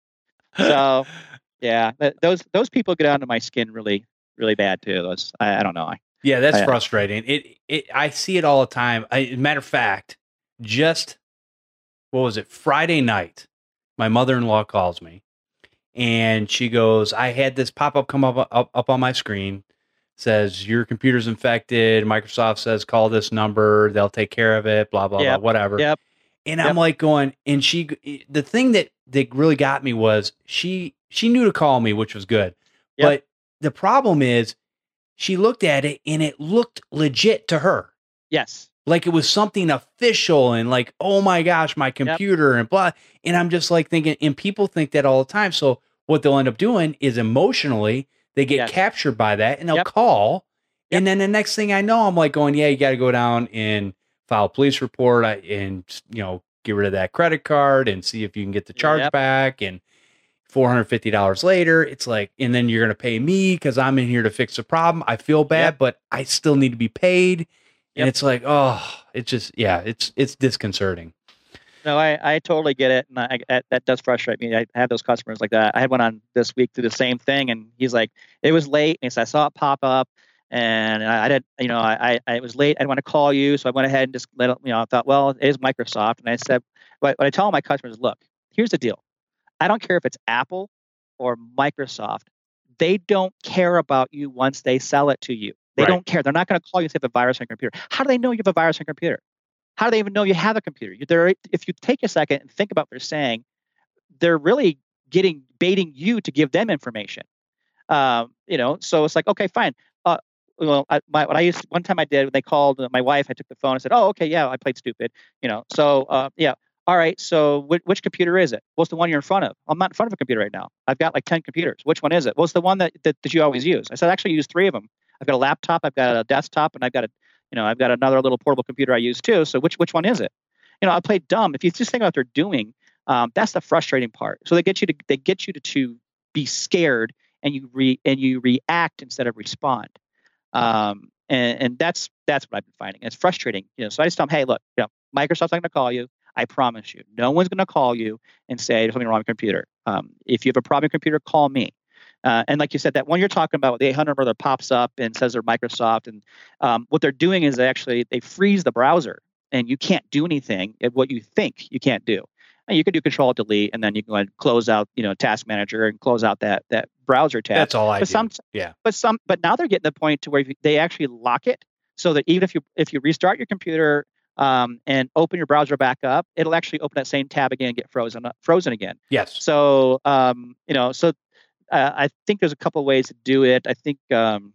So, yeah, those those people get under my skin really, really bad too. Those I, I don't know. I, yeah, that's I, frustrating. It it I see it all the time. I, matter of fact, just what was it? Friday night, my mother-in-law calls me. And she goes, I had this pop-up come up, up up on my screen, says your computer's infected. Microsoft says call this number, they'll take care of it. Blah blah yep. blah, whatever. Yep. And yep. I'm like going, and she, the thing that that really got me was she she knew to call me, which was good. Yep. But the problem is, she looked at it and it looked legit to her. Yes. Like it was something official and like, oh my gosh, my computer yep. and blah. And I'm just like thinking, and people think that all the time. So what they'll end up doing is emotionally, they get yes. captured by that and they'll yep. call. Yep. And then the next thing I know, I'm like going, yeah, you got to go down and file a police report and, you know, get rid of that credit card and see if you can get the charge Yep. back. And four hundred fifty dollars later, it's like, and then you're going to pay me because I'm in here to fix the problem. I feel bad, Yep. but I still need to be paid. And Yep. it's like, oh, it's just, yeah, it's, it's disconcerting. No, I, I totally get it. And I, I, that does frustrate me. I have those customers like that. I had one on this week through the same thing. And he's like, it was late. And so I saw it pop up. And I, I did, you know, I, I, it was late. I didn't want to call you. So I went ahead and just let it, you know, I thought, well, it is Microsoft. And I said, what, what I tell my customers, look, here's the deal. I don't care if it's Apple or Microsoft. They don't care about you once they sell it to you. They Right. don't care. They're not going to call you and say you have a virus on your computer. How do they know you have a virus on your computer? How do they even know you have a computer? They're, if you take a second and think about what they're saying, they're really getting baiting you to give them information. Um, you know, so it's like, okay, fine. Uh, well, I, my, what I used one time I did when they called my wife, I took the phone and said, "Oh, okay, yeah, I played stupid." You know, so uh, yeah, all right. So which, which computer is it? What's the one you're in front of? I'm not in front of a computer right now. I've got like ten computers. Which one is it? What's the one that, that that you always use? I said, I actually use three of them. I've got a laptop, I've got a desktop, and I've got a You know, I've got another little portable computer I use too. So which which one is it? You know, I play dumb. If you just think about what they're doing, um, that's the frustrating part. So they get you to they get you to, to be scared and you re and you react instead of respond. Um, and, and that's that's what I've been finding. It's frustrating. You know, so I just tell them, hey, look, you know, Microsoft's not going to call you. I promise you, no one's going to call you and say there's something wrong with your computer. Um, if you have a problem with your computer, call me. Uh, and like you said, that one you're talking about, the eight hundred number that pops up and says they're Microsoft, and um, what they're doing is they actually they freeze the browser, and you can't do anything at what you think you can't do. And you can do Control Delete, and then you can go ahead and close out, you know, Task Manager and close out that that browser tab. That's all I but do. Some, yeah. But some, but now they're getting to the point to where they actually lock it, so that even if you if you restart your computer um, and open your browser back up, it'll actually open that same tab again and get frozen frozen again. Yes. So um, you know, so. Uh, I think there's a couple of ways to do it. I think um,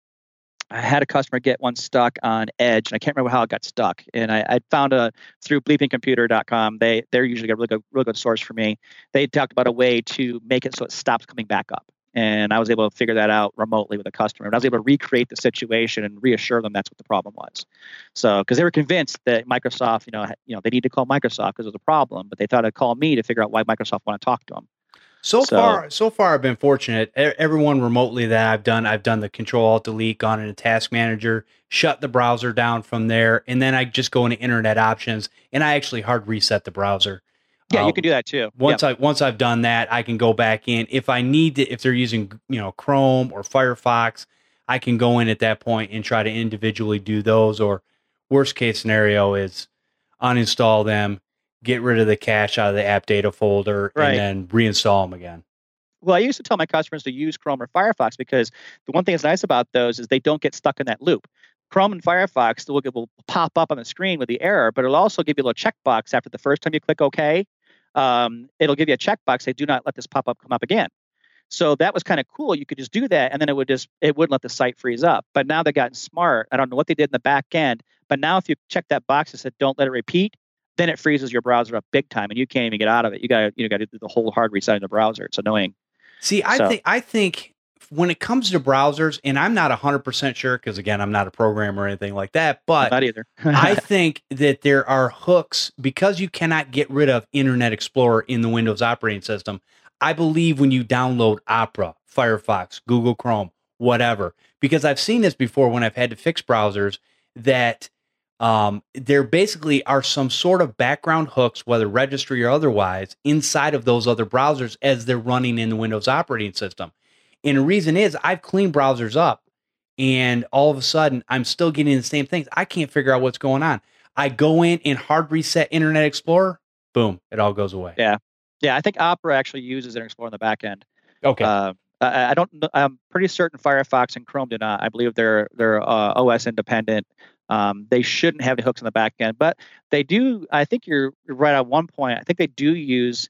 I had a customer get one stuck on Edge, and I can't remember how it got stuck. And I, I found a through bleeping computer dot com. They they're usually a really good, really good source for me. They talked about a way to make it so it stops coming back up, and I was able to figure that out remotely with a customer. And I was able to recreate the situation and reassure them that's what the problem was. So because they were convinced that Microsoft, you know, you know, they need to call Microsoft because there's a problem, but they thought I'd call me to figure out why Microsoft want to talk to them. So, So- far, so far, I've been fortunate. E- Everyone remotely that I've done, I've done the Control Alt Delete, gone into Task Manager, shut the browser down from there, and then I just go into Internet Options, and I actually hard reset the browser. Yeah, Uh, you can do that too. Once I once I've done that, I can go back in. If I need to, if they're using you know Chrome or Firefox, I can go in at that point and try to individually do those. Or worst case scenario is uninstall them, get rid of the cache out of the app data folder, Right. and then reinstall them again. Well, I used to tell my customers to use Chrome or Firefox because the one thing that's nice about those is they don't get stuck in that loop. Chrome and Firefox will, will pop up on the screen with the error, but it'll also give you a little checkbox after the first time you click OK. Um, it'll give you a checkbox. Say, do not let this pop up come up again. So that was kind of cool. You could just do that, and then it would just it wouldn't let the site freeze up. But now they've gotten smart. I don't know what they did in the back end, but now if you check that box that said don't let it repeat, then it freezes your browser up big time, and you can't even get out of it. You got you got to do the whole hard resetting the browser. It's annoying. See, I So- think I think when it comes to browsers, and I'm not one hundred percent sure because again, I'm not a programmer or anything like that, but Not either. I think that there are hooks because you cannot get rid of Internet Explorer in the Windows operating system. I believe when you download Opera, Firefox, Google Chrome, whatever, because I've seen this before when I've had to fix browsers that um, there basically are some sort of background hooks, whether registry or otherwise, inside of those other browsers as they're running in the Windows operating system. And the reason is I've cleaned browsers up and all of a sudden I'm still getting the same things. I can't figure out what's going on. I go in and hard reset Internet Explorer, boom, it all goes away. Yeah. Yeah, I think Opera actually uses Internet Explorer on the back end. Okay. Uh, I, I don't. know- I'm pretty certain Firefox and Chrome do not. I believe they're they're uh, O S independent. Um, they shouldn't have the hooks on the back end, but they do. I think you're right on one point. I think they do use.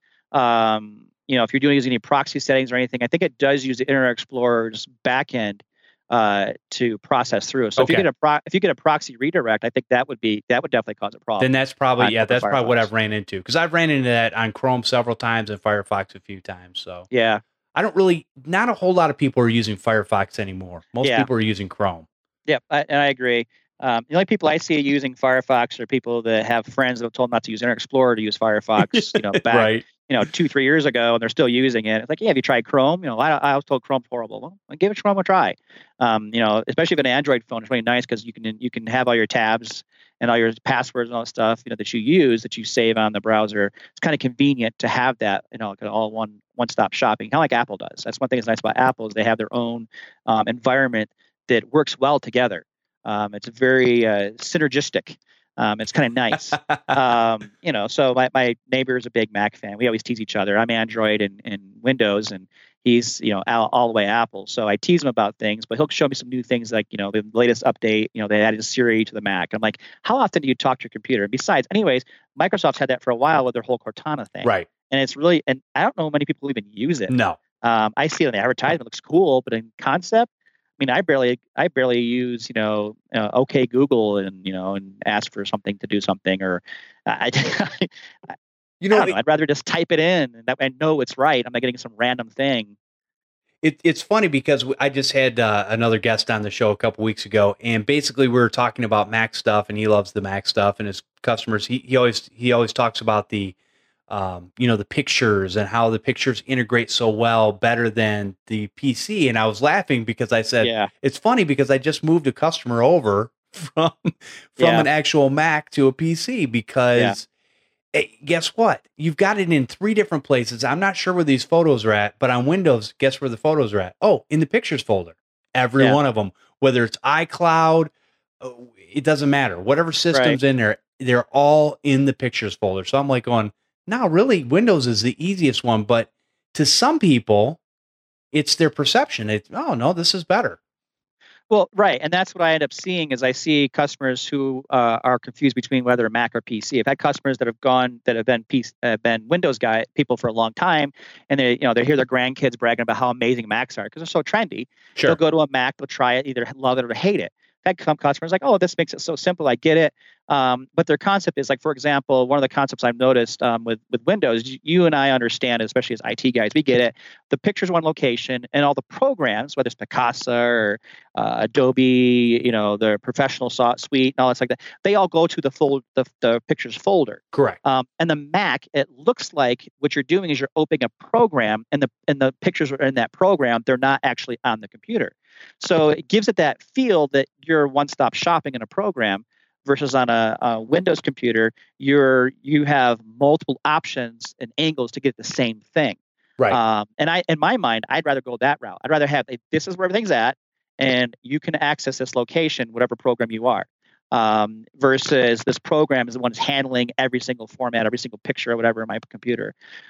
Um, you know, if you're doing using any proxy settings or anything, I think it does use the Internet Explorer's back end uh, to process through. So if you Okay. get a pro- if you get a proxy redirect, I think that would be that would definitely cause a problem. then that's probably, on yeah, that's probably what Firefox. I've ran into because I've ran into that on Chrome several times and Firefox a few times. So yeah. I don't really, not a whole lot of people are using Firefox anymore. Most Yeah. people are using Chrome. Yep, I, and I agree. Um, the only people I see using Firefox are people that have friends that have told them not to use Internet Explorer to use Firefox. You know, back right. you know two, three years ago, and they're still using it. It's like, yeah, have you tried Chrome? You know, I, I was told Chrome's horrible. Well, give it Chrome a try. Um, you know, especially if an Android phone is really nice because you can you can have all your tabs and all your passwords and all that stuff, you know, that you use that you save on the browser. It's kind of convenient to have that, you know, all one one stop shopping, kind of like Apple does. That's one thing that's nice about Apple is they have their own um, environment that works well together. Um, it's very uh, synergistic. Um, it's kind of nice. um, you know, so my, my neighbor is a big Mac fan. We always tease each other. I'm Android and, and Windows, and he's, you know, all, all the way Apple. So I tease him about things, but he'll show me some new things like, you know, the latest update, you know, they added Siri to the Mac. I'm like, how often do you talk to your computer? And besides, anyways, Microsoft's had that for a while with their whole Cortana thing. Right. And it's really, and I don't know many people even use it. No. Um, I see it in the advertisement. It looks cool, but in concept, I mean, I barely, I barely use, you know, uh, OK Google and you know, and ask for something to do something, or I, I you know, I don't know, I'd rather just type it in and that I know it's right. I'm not getting some random thing. It, it's funny because I just had uh, another guest on the show a couple weeks ago, and basically we were talking about Mac stuff, and he loves the Mac stuff, and his customers, he he always he always talks about the. Um, you know, the pictures and how the pictures integrate so well, better than the P C. And I was laughing because I said, yeah. It's funny because I just moved a customer over from, from yeah. an actual Mac to a P C because yeah. hey, guess what? You've got it in three different places. I'm not sure where these photos are at, but on Windows, guess where the photos are at? Oh, in the pictures folder, every yeah. one of them, whether it's iCloud, it doesn't matter. Whatever system's right. in there, they're all in the pictures folder. So I'm like going, no, really, Windows is the easiest one, but to some people, it's their perception. It's, oh, no, this is better. Well, right, and that's what I end up seeing is I see customers who uh, are confused between whether Mac or P C. I've had customers that have gone that have been P C, uh, been Windows guy people for a long time, and they you know they hear their grandkids bragging about how amazing Macs are because they're so trendy. Sure. They'll go to a Mac, they'll try it, either love it or hate it. I've had some customers like, oh, this makes it so simple. I get it. Um, but their concept is like, for example, one of the concepts I've noticed um, with, with Windows, you and I understand, especially as I T guys, we get it. The picture's one location and all the programs, whether it's Picasa or uh, Adobe, you know, the professional suite and all that like that, they all go to the fold, the, the pictures folder. Correct. Um, and the Mac, it looks like what you're doing is you're opening a program and the, and the pictures are in that program. They're not actually on the computer. So it gives it that feel that you're one-stop shopping in a program versus on a, a Windows computer, you're you have multiple options and angles to get the same thing. Right. Um, and I, in my mind, I'd rather go that route. I'd rather have this is where everything's at, and you can access this location, whatever program you are. Um, versus this program is the one that's handling every single format, every single picture or whatever in my computer.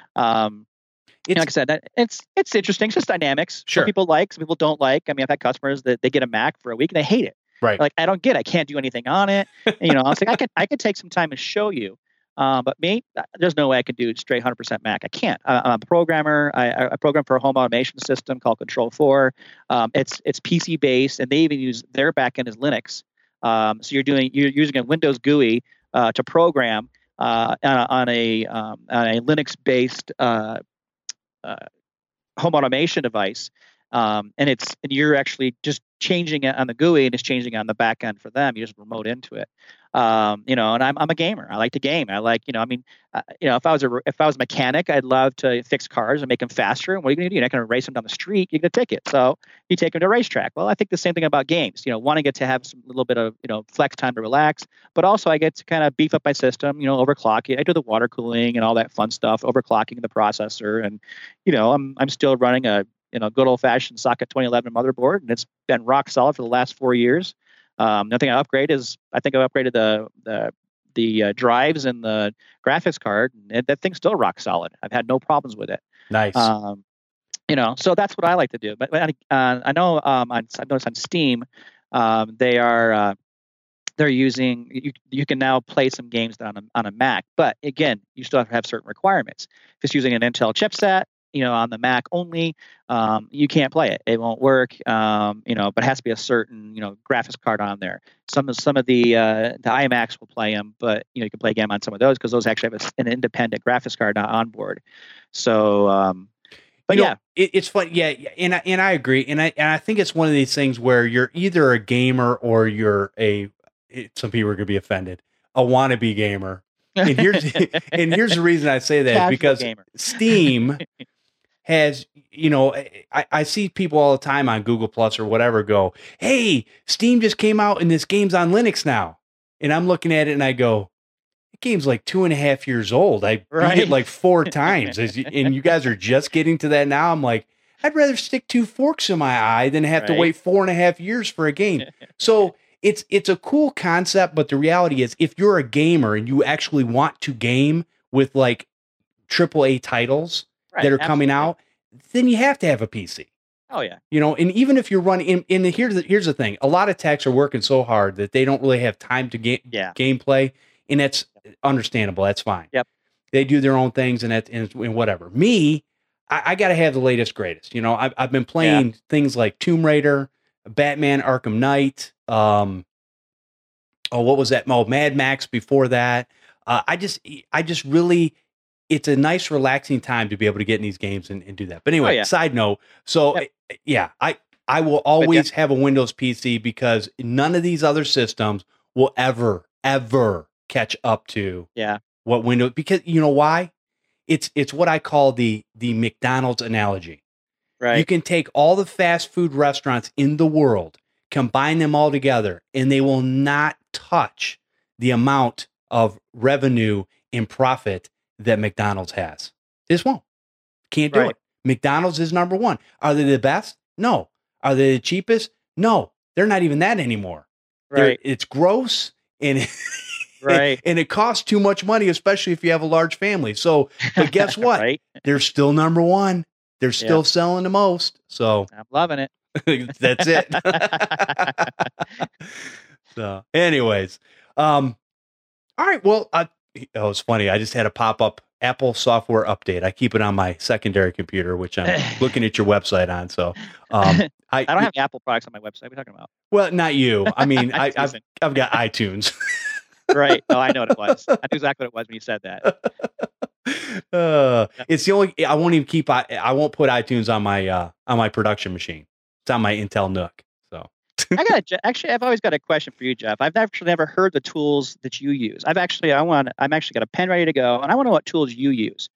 Um, It's, like I said, it's it's interesting. It's just dynamics. Sure. Some people like, some people don't like. I mean, I've had customers that they get a Mac for a week and they hate it. Right. Like, I don't get it. I can't do anything on it. And, you know, I was like, I could I could take some time and show you. Um, but me, there's no way I can do straight one hundred percent Mac. I can't. I, I'm a programmer. I, I program for a home automation system called Control four. Um, it's it's P C based, and they even use their backend as Linux. Um, so you're doing you're using a Windows G U I uh, to program uh, on, on a um, on a Linux based uh, uh, home automation device, um, and it's and you're actually just changing it on the G U I and it's changing it on the back end for them. You just remote into it, um, you know. And I'm I'm a gamer. I like to game. I like you know. I mean, uh, you know, if I was a if I was a mechanic, I'd love to fix cars and make them faster. And what are you going to do? You're not going to race them down the street. You get a ticket. So you take them to a racetrack. Well, I think the same thing about games. You know, want to get to have some little bit of you know flex time to relax, but also I get to kind of beef up my system. You know, overclock it. I do the water cooling and all that fun stuff, overclocking the processor, and you know, I'm I'm still running a you know, good old-fashioned socket twenty eleven motherboard, and it's been rock solid for the last four years. Um, nothing I upgrade is I think I've upgraded the the the uh, drives and the graphics card, and it, that thing's still rock solid. I've had no problems with it. Nice. Um, you know, so that's what I like to do. But uh, I know um, on, I've noticed on Steam, um, they are uh, they're using you. You can now play some games on a on a Mac, but again, you still have to have certain requirements. If it's using an Intel chipset, you know, on the Mac only, um, you can't play it. It won't work, um, you know, but it has to be a certain, you know, graphics card on there. Some of some of the uh, the iMacs will play them, but, you know, you can play a game on some of those because those actually have a, an independent graphics card not on board. So, um, but you yeah. know, it, it's fun. Yeah. And I, and I agree. And I, and I think it's one of these things where you're either a gamer or you're a, it, some people are going to be offended, a wannabe gamer. And here's and here's the reason I say that Casual because gamer. Steam has, you know, I, I see people all the time on Google Plus or whatever go, hey, Steam just came out and this game's on Linux now. And I'm looking at it and I go, the game's like two and a half years old. I Right. beat it like four times. As you- and you guys are just getting to that now. I'm like, I'd rather stick two forks in my eye than have to Right. wait four and a half years for a game. So it's it's a cool concept, but the reality is if you're a gamer and you actually want to game with like triple A titles Right, that are coming absolutely. out, then you have to have a P C. Oh yeah. You know, and even if you're running in, in here's the, here's the thing, a lot of techs are working so hard that they don't really have time to game Yeah. gameplay, and that's understandable. That's fine. Yep. They do their own things, and that and, and whatever. Me, I, I got to have the latest greatest. You know, I've I've been playing things like Tomb Raider, Batman, Arkham Knight. Um, oh, what was that? Oh, Mad Max before that. Uh, I just I just really. It's a nice, relaxing time to be able to get in these games and, and do that. But anyway, Oh, yeah. side note. So Yep. yeah, I, I will always have a Windows P C because none of these other systems will ever, ever catch up to Yeah. what Windows, because you know why? It's, it's what I call the, the McDonald's analogy. Right. You can take all the fast food restaurants in the world, combine them all together, and they will not touch the amount of revenue and profit that McDonald's has. This won't. Can't do Right. it. McDonald's is number one. Are they the best? No. Are they the cheapest? No. They're not even that anymore. They're- Right. It's gross and Right. and it costs too much money, especially if you have a large family. So, but guess what? Right. They're still number one. They're still Yeah. selling the most. So I'm loving it. that's it. So, anyways, um, all right. Well, I, oh, it's funny. I just had a pop up Apple software update. I keep it on my secondary computer, which I'm looking at your website on. So, um, I, I don't have Apple products on my website. What are you talking about? well, not you. I mean, I, I've Teasing. I've got iTunes. Right. Oh, I know what it was. I knew exactly what it was when you said that. uh, it's the only. I won't even keep. I, I won't put iTunes on my uh, on my production machine. It's on my Intel N U C. So I got a, Je- actually. I've always got a question for you, Jeff. I've actually never heard the tools that you use. I've actually. I want. I'm actually got a pen ready to go, and I want to know what tools you use.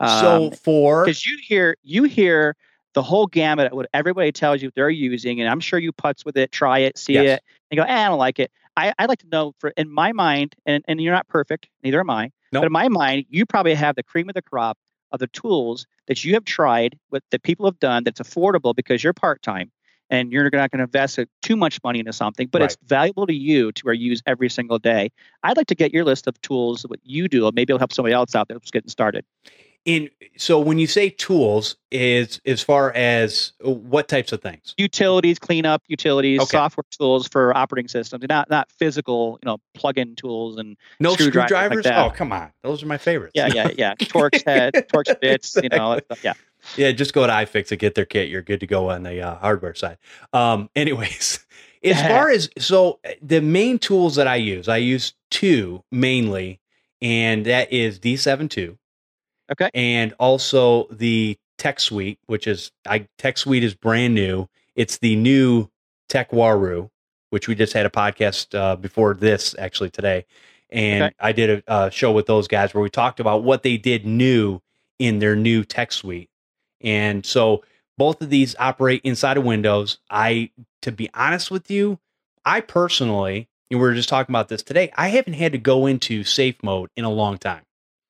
so for because you hear you hear the whole gamut of what everybody tells you they're using, and I'm sure you putz with it, try it, see Yes. it, and go, eh, I don't like it. I I like to know for in my mind, and and you're not perfect, neither am I. Nope. But in my mind, you probably have the cream of the crop of the tools that you have tried, what that people have done that's affordable because you're part time and you're not going to invest too much money into something, but Right. it's valuable to you to where you use every single day. I'd like to get your list of tools, what you do, or maybe it'll help somebody else out that's getting started. in so when you say tools, is as far as what types of things? Utilities, cleanup, utilities, Okay. software tools for operating systems, and not not physical, you know, plug-in tools and No screwdrivers like screwdrivers? that. Oh, come on. Those are my favorites. yeah, yeah, yeah. Torx head, Torx bits, you know, all that stuff. Yeah, Yeah, just go to iFixit, get their kit. You're good to go on the uh, hardware side. Um, anyways, as far as so the main tools that I use, I use two mainly, and that is D seven two. Okay. And also the Tech Suite, which is I Tech Suite is brand new. It's the new TechWaru, which we just had a podcast uh, before this actually today, and Okay. I did a, a show with those guys where we talked about what they did new in their new Tech Suite. And so both of these operate inside of Windows. I, to be honest with you, I personally, and we were just talking about this today, I haven't had to go into safe mode in a long time.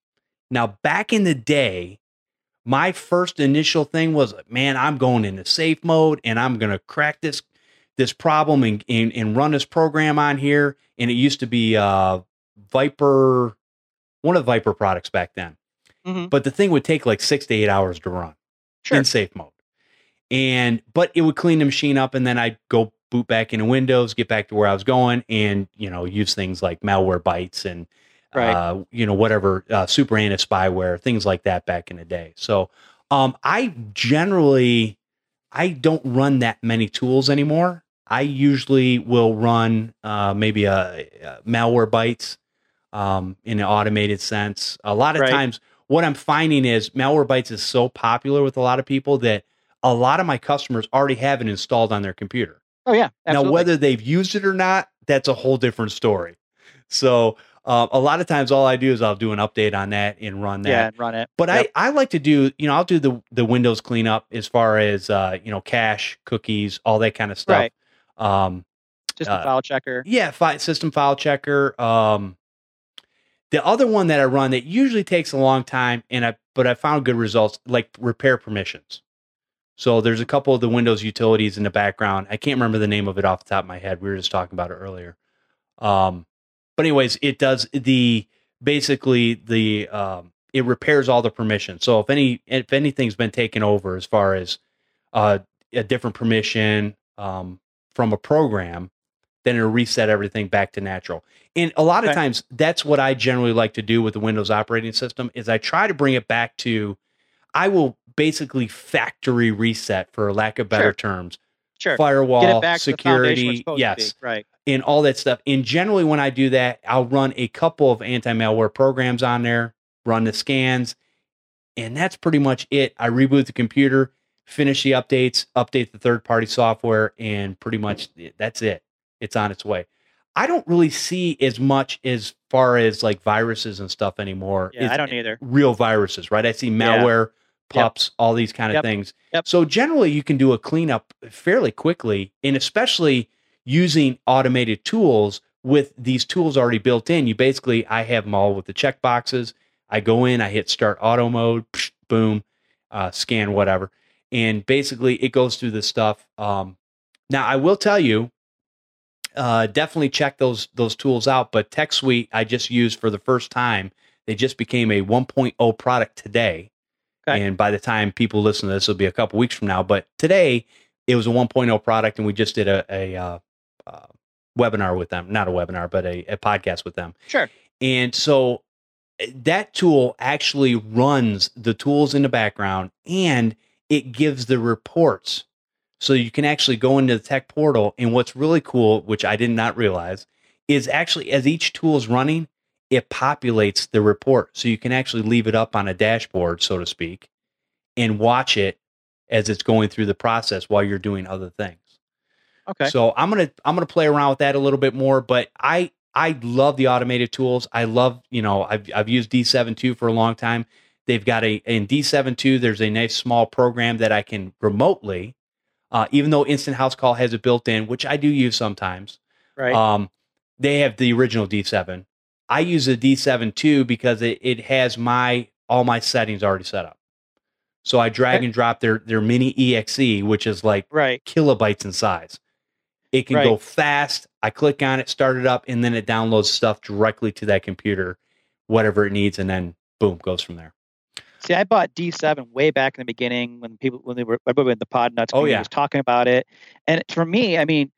Now, back in the day, my first initial thing was, man, I'm going into safe mode and I'm going to crack this this problem and, and, and run this program on here. And it used to be uh, Viper, one of the Viper products back then. Mhm. But the thing would take like six to eight hours to run Sure. in safe mode. And but it would clean the machine up, and then I'd go boot back into Windows, get back to where I was going, and you know use things like Malwarebytes and Right. uh, you know whatever uh, super anti spyware, things like that back in the day. So um, I generally I don't run that many tools anymore. I usually will run uh, maybe a, a Malwarebytes um, in an automated sense. A lot of Right. times, what I'm finding is Malwarebytes is so popular with a lot of people that a lot of my customers already have it installed on their computer. Oh yeah, absolutely. Now, whether they've used it or not, that's a whole different story. So uh, a lot of times all I do is I'll do an update on that and run that. Yeah, and run it. But Yep. I, I like to do, you know, I'll do the, the Windows cleanup as far as, uh, you know, cache, cookies, all that kind of stuff. Right. Um, System uh, file checker. Yeah, fi- system file checker. Um, the other one that I run that usually takes a long time, and I but I found good results, like repair permissions. So there's a couple of the Windows utilities in the background. I can't remember the name of it off the top of my head. We were just talking about it earlier. Um, but anyways, it does the basically the um, it repairs all the permissions. So if any if anything's been taken over as far as uh, a different permission um, from a program, then it'll reset everything back to natural. And a lot of Okay. times that's what I generally like to do with the Windows operating system is I try to bring it back to, I will basically factory reset, for lack of better Sure. terms, Sure. firewall, Get it back to the foundation where it's security, supposed to yes, be. Right. and all that stuff. And generally when I do that, I'll run a couple of anti-malware programs on there, run the scans, and that's pretty much it. I reboot the computer, finish the updates, update the third-party software, and pretty much that's it. It's on its way. I don't really see as much as far as like viruses and stuff anymore. Yeah, It's I don't either. real viruses, right? I see malware, pups, all these kind of Yep. things. Yep. So generally you can do a cleanup fairly quickly, and especially using automated tools with these tools already built in. You basically, I have them all with the check boxes. I go in, I hit start auto mode, psh, boom, uh, scan whatever. And basically it goes through this stuff. Um, now I will tell you, uh, definitely check those, those tools out, but TechSuite I just used for the first time. They just became a one point oh product today. Okay. And by the time people listen to this, it'll be a couple weeks from now. But today it was a one point oh product, and we just did a, a uh, uh, webinar with them. Not a webinar, but a, a podcast with them. Sure. And so that tool actually runs the tools in the background, and it gives the reports. So you can actually go into the tech portal. And what's really cool, which I did not realize, is actually as each tool is running, it populates the report. So you can actually leave it up on a dashboard, so to speak, and watch it as it's going through the process while you're doing other things. Okay. So I'm gonna I'm gonna play around with that a little bit more, but I I love the automated tools. I love, you know, I've I've used D seven two for a long time. They've got a in D seven two, there's a nice small program that I can remotely, uh, even though Instant House Call has it built in, which I do use sometimes. Right. Um, they have the original D seven. I use the D seven two because it, it has my all my settings already set up. So I drag Okay. and drop their their mini E X E, which is like Right. kilobytes in size. It can Right. go fast. I click on it, start it up, and then it downloads stuff directly to that computer, whatever it needs, and then boom, goes from there. See, I bought D seven way back in the beginning when people when they were everybody in the pod nuts Oh, community yeah. was talking about it, and for me, I mean,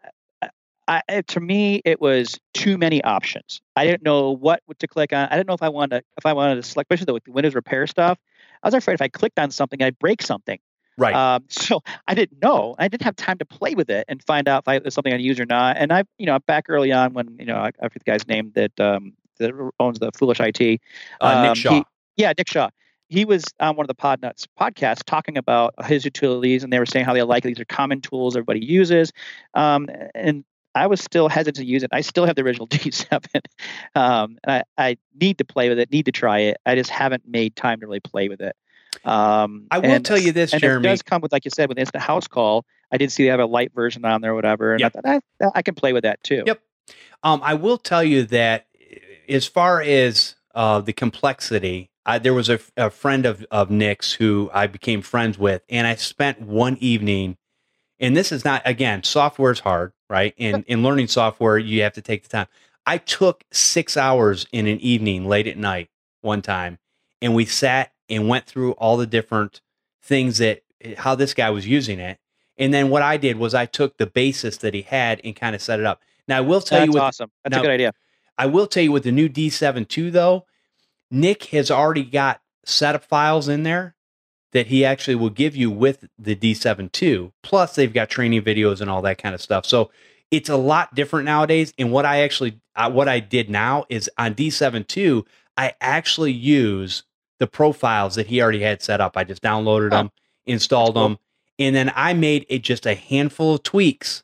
I, I to me it was too many options. I didn't know what to click on. I didn't know if I wanted to, if I wanted to select, especially with the Windows repair stuff. I was afraid if I clicked on something, I'd break something. Right. Um, so I didn't know. I didn't have time to play with it and find out if I, it was something I'd use or not. And I, you know, back early on when you know I, I forget the guy's name that um, that owns the Foolish I T. uh, Nick um, Shaw. he- yeah, Nick Shaw. He was on one of the Podnuts podcasts talking about his utilities, and they were saying how they like it. These are common tools everybody uses. Um, and I was still hesitant to use it. I still have the original D seven. Um, and I, I need to play with it, need to try it. I just haven't made time to really play with it. Um, I will and- tell you this, and Jeremy. it does come with, like you said, with Instant House Call. I did see they have a light version on there or whatever. And Yep. I thought, I, I can play with that too. Yep. Um, I will tell you that as far as uh, the complexity, I, there was a, a friend of, of Nick's who I became friends with, and I spent one evening, and this is not, again, software is hard, right? And in learning software, you have to take the time. I took six hours in an evening late at night one time, and we sat and went through all the different things that, how this guy was using it. And then what I did was I took the basis that he had and kind of set it up. Now, I will tell That's you with, awesome. That's now- a good idea. I will tell you with the new D seven two, though, Nick has already got setup files in there that he actually will give you with the D seven two. Plus, they've got training videos and all that kind of stuff. So it's a lot different nowadays. And what I actually, uh, what I did now is on D seven two, I actually use the profiles that he already had set up. I just downloaded Huh. them, installed That's cool. them, and then I made it just a handful of tweaks,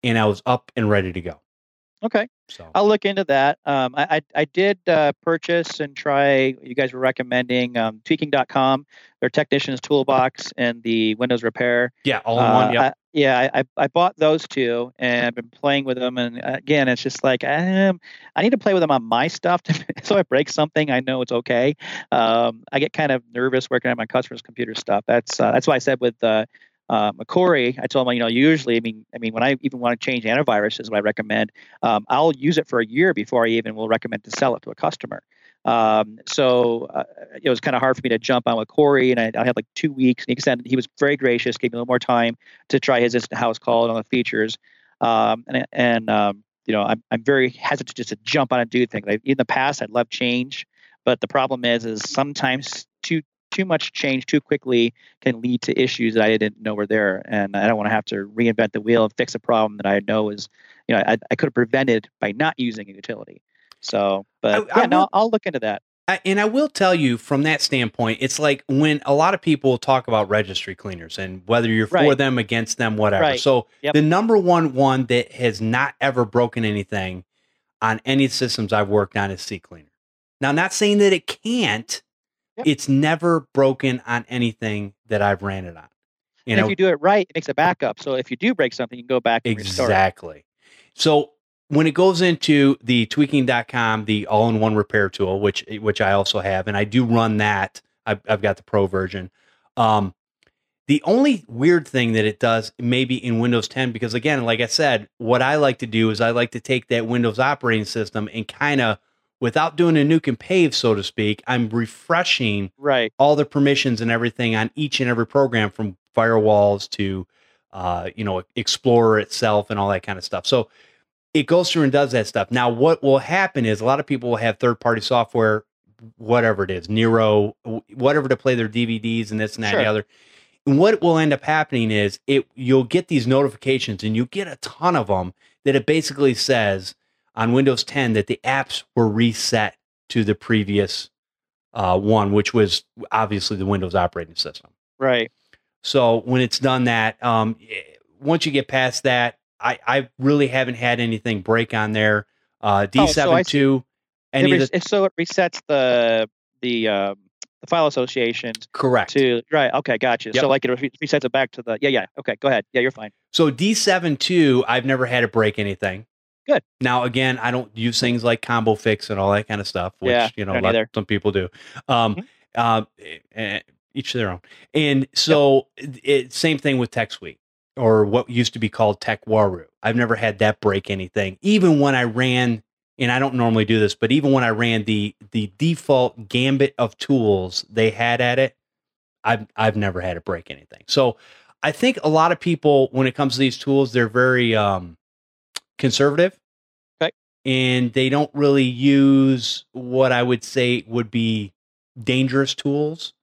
and I was up and ready to go. Okay. So I'll look into that. Um, I, I, I did uh, purchase and try, you guys were recommending um, tweaking dot com, their Technician's Toolbox, and the Windows Repair. yeah, all in one. Uh, Yep. I, yeah, I, I bought those two and I've been playing with them. And again, it's just like, um, I need to play with them on my stuff. To, so I break something, I know it's okay. Um, I get kind of nervous working on my customers' computer stuff. That's uh, that's why I said with uh, uh, Macquarie, I told him, you know, usually, I mean, I mean, when I even want to change antivirus, is what I recommend. Um, I'll use it for a year before I even will recommend to sell it to a customer. Um, so uh, it was kind of hard for me to jump on with Corey, and I, I had like two weeks. And he extended, he was very gracious, gave me a little more time to try his instant house call and all the features. Um, and and um, you know, I'm I'm very hesitant just to jump on and do things. Like, in the past, I'd love change, but the problem is, is sometimes too too much change too quickly can lead to issues that I didn't know were there, and I don't want to have to reinvent the wheel and fix a problem that I know is, you know, I, I could have prevented by not using a utility. So, but I, yeah, I will, no, I'll look into that. I, and I will tell you from that standpoint, it's like when a lot of people talk about registry cleaners and whether you're for Right. them, against them, whatever. Right. So Yep. the number one one that has not ever broken anything on any systems I've worked on is CCleaner. Now, not saying that it can't. Yep. It's never broken on anything that I've ran it on. You And know, if you do it right, it makes a backup. So if you do break something, you can go back and restore it. exactly. So when it goes into the tweaking dot com, the all-in-one repair tool, which which I also have, and I do run that. I've, I've got the pro version. Um, the only weird thing that it does, maybe in Windows ten, because again, like I said, what I like to do is I like to take that Windows operating system and kind of, without doing a nuke and pave, so to speak, I'm refreshing Right. all the permissions and everything on each and every program, from firewalls to, uh, you know, Explorer itself and all that kind of stuff. So it goes through and does that stuff. Now, what will happen is a lot of people will have third-party software, whatever it is, Nero, whatever, to play their D V Ds and this and that Sure. and the other. And what will end up happening is it you'll get these notifications, and you get a ton of them, that it basically says on Windows ten that the apps were reset to the previous uh, one, which was obviously the Windows operating system. Right. So when it's done that, um, once you get past that, I, I really haven't had anything break on there. Uh, D seven two, It any res- of the, so it resets the the um, the file associations correct. to right. Okay, gotcha. Yep. So like it re- resets it back to the yeah yeah. Okay, go ahead. Yeah, you're fine. So D seven two, I've never had it break anything. Good. Now, again, I don't use things like Combo Fix and all that kind of stuff, which, Yeah, you know, don't lot, either. some people do. Um, Mhm. uh, eh, each their own. And so it, same thing with TechSuite, or what used to be called TechWaru. I've never had that break anything. Even when I ran, and I don't normally do this, but even when I ran the the default gambit of tools they had at it, I've I've never had it break anything. So I think a lot of people, when it comes to these tools, they're very um, conservative. Okay. And they don't really use what I would say would be dangerous tools.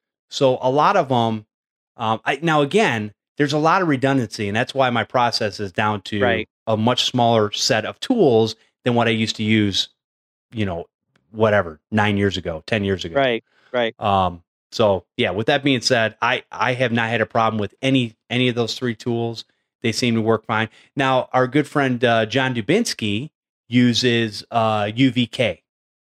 So a lot of them, um, I, now again, there's a lot of redundancy, and that's why my process is down to Right. a much smaller set of tools than what I used to use, you know, whatever, nine years ago, ten years ago. Right. Right. Um, so yeah, with that being said, I, I have not had a problem with any, any of those three tools. They seem to work fine. Now, our good friend, uh, John Dubinsky uses, uh, U V K,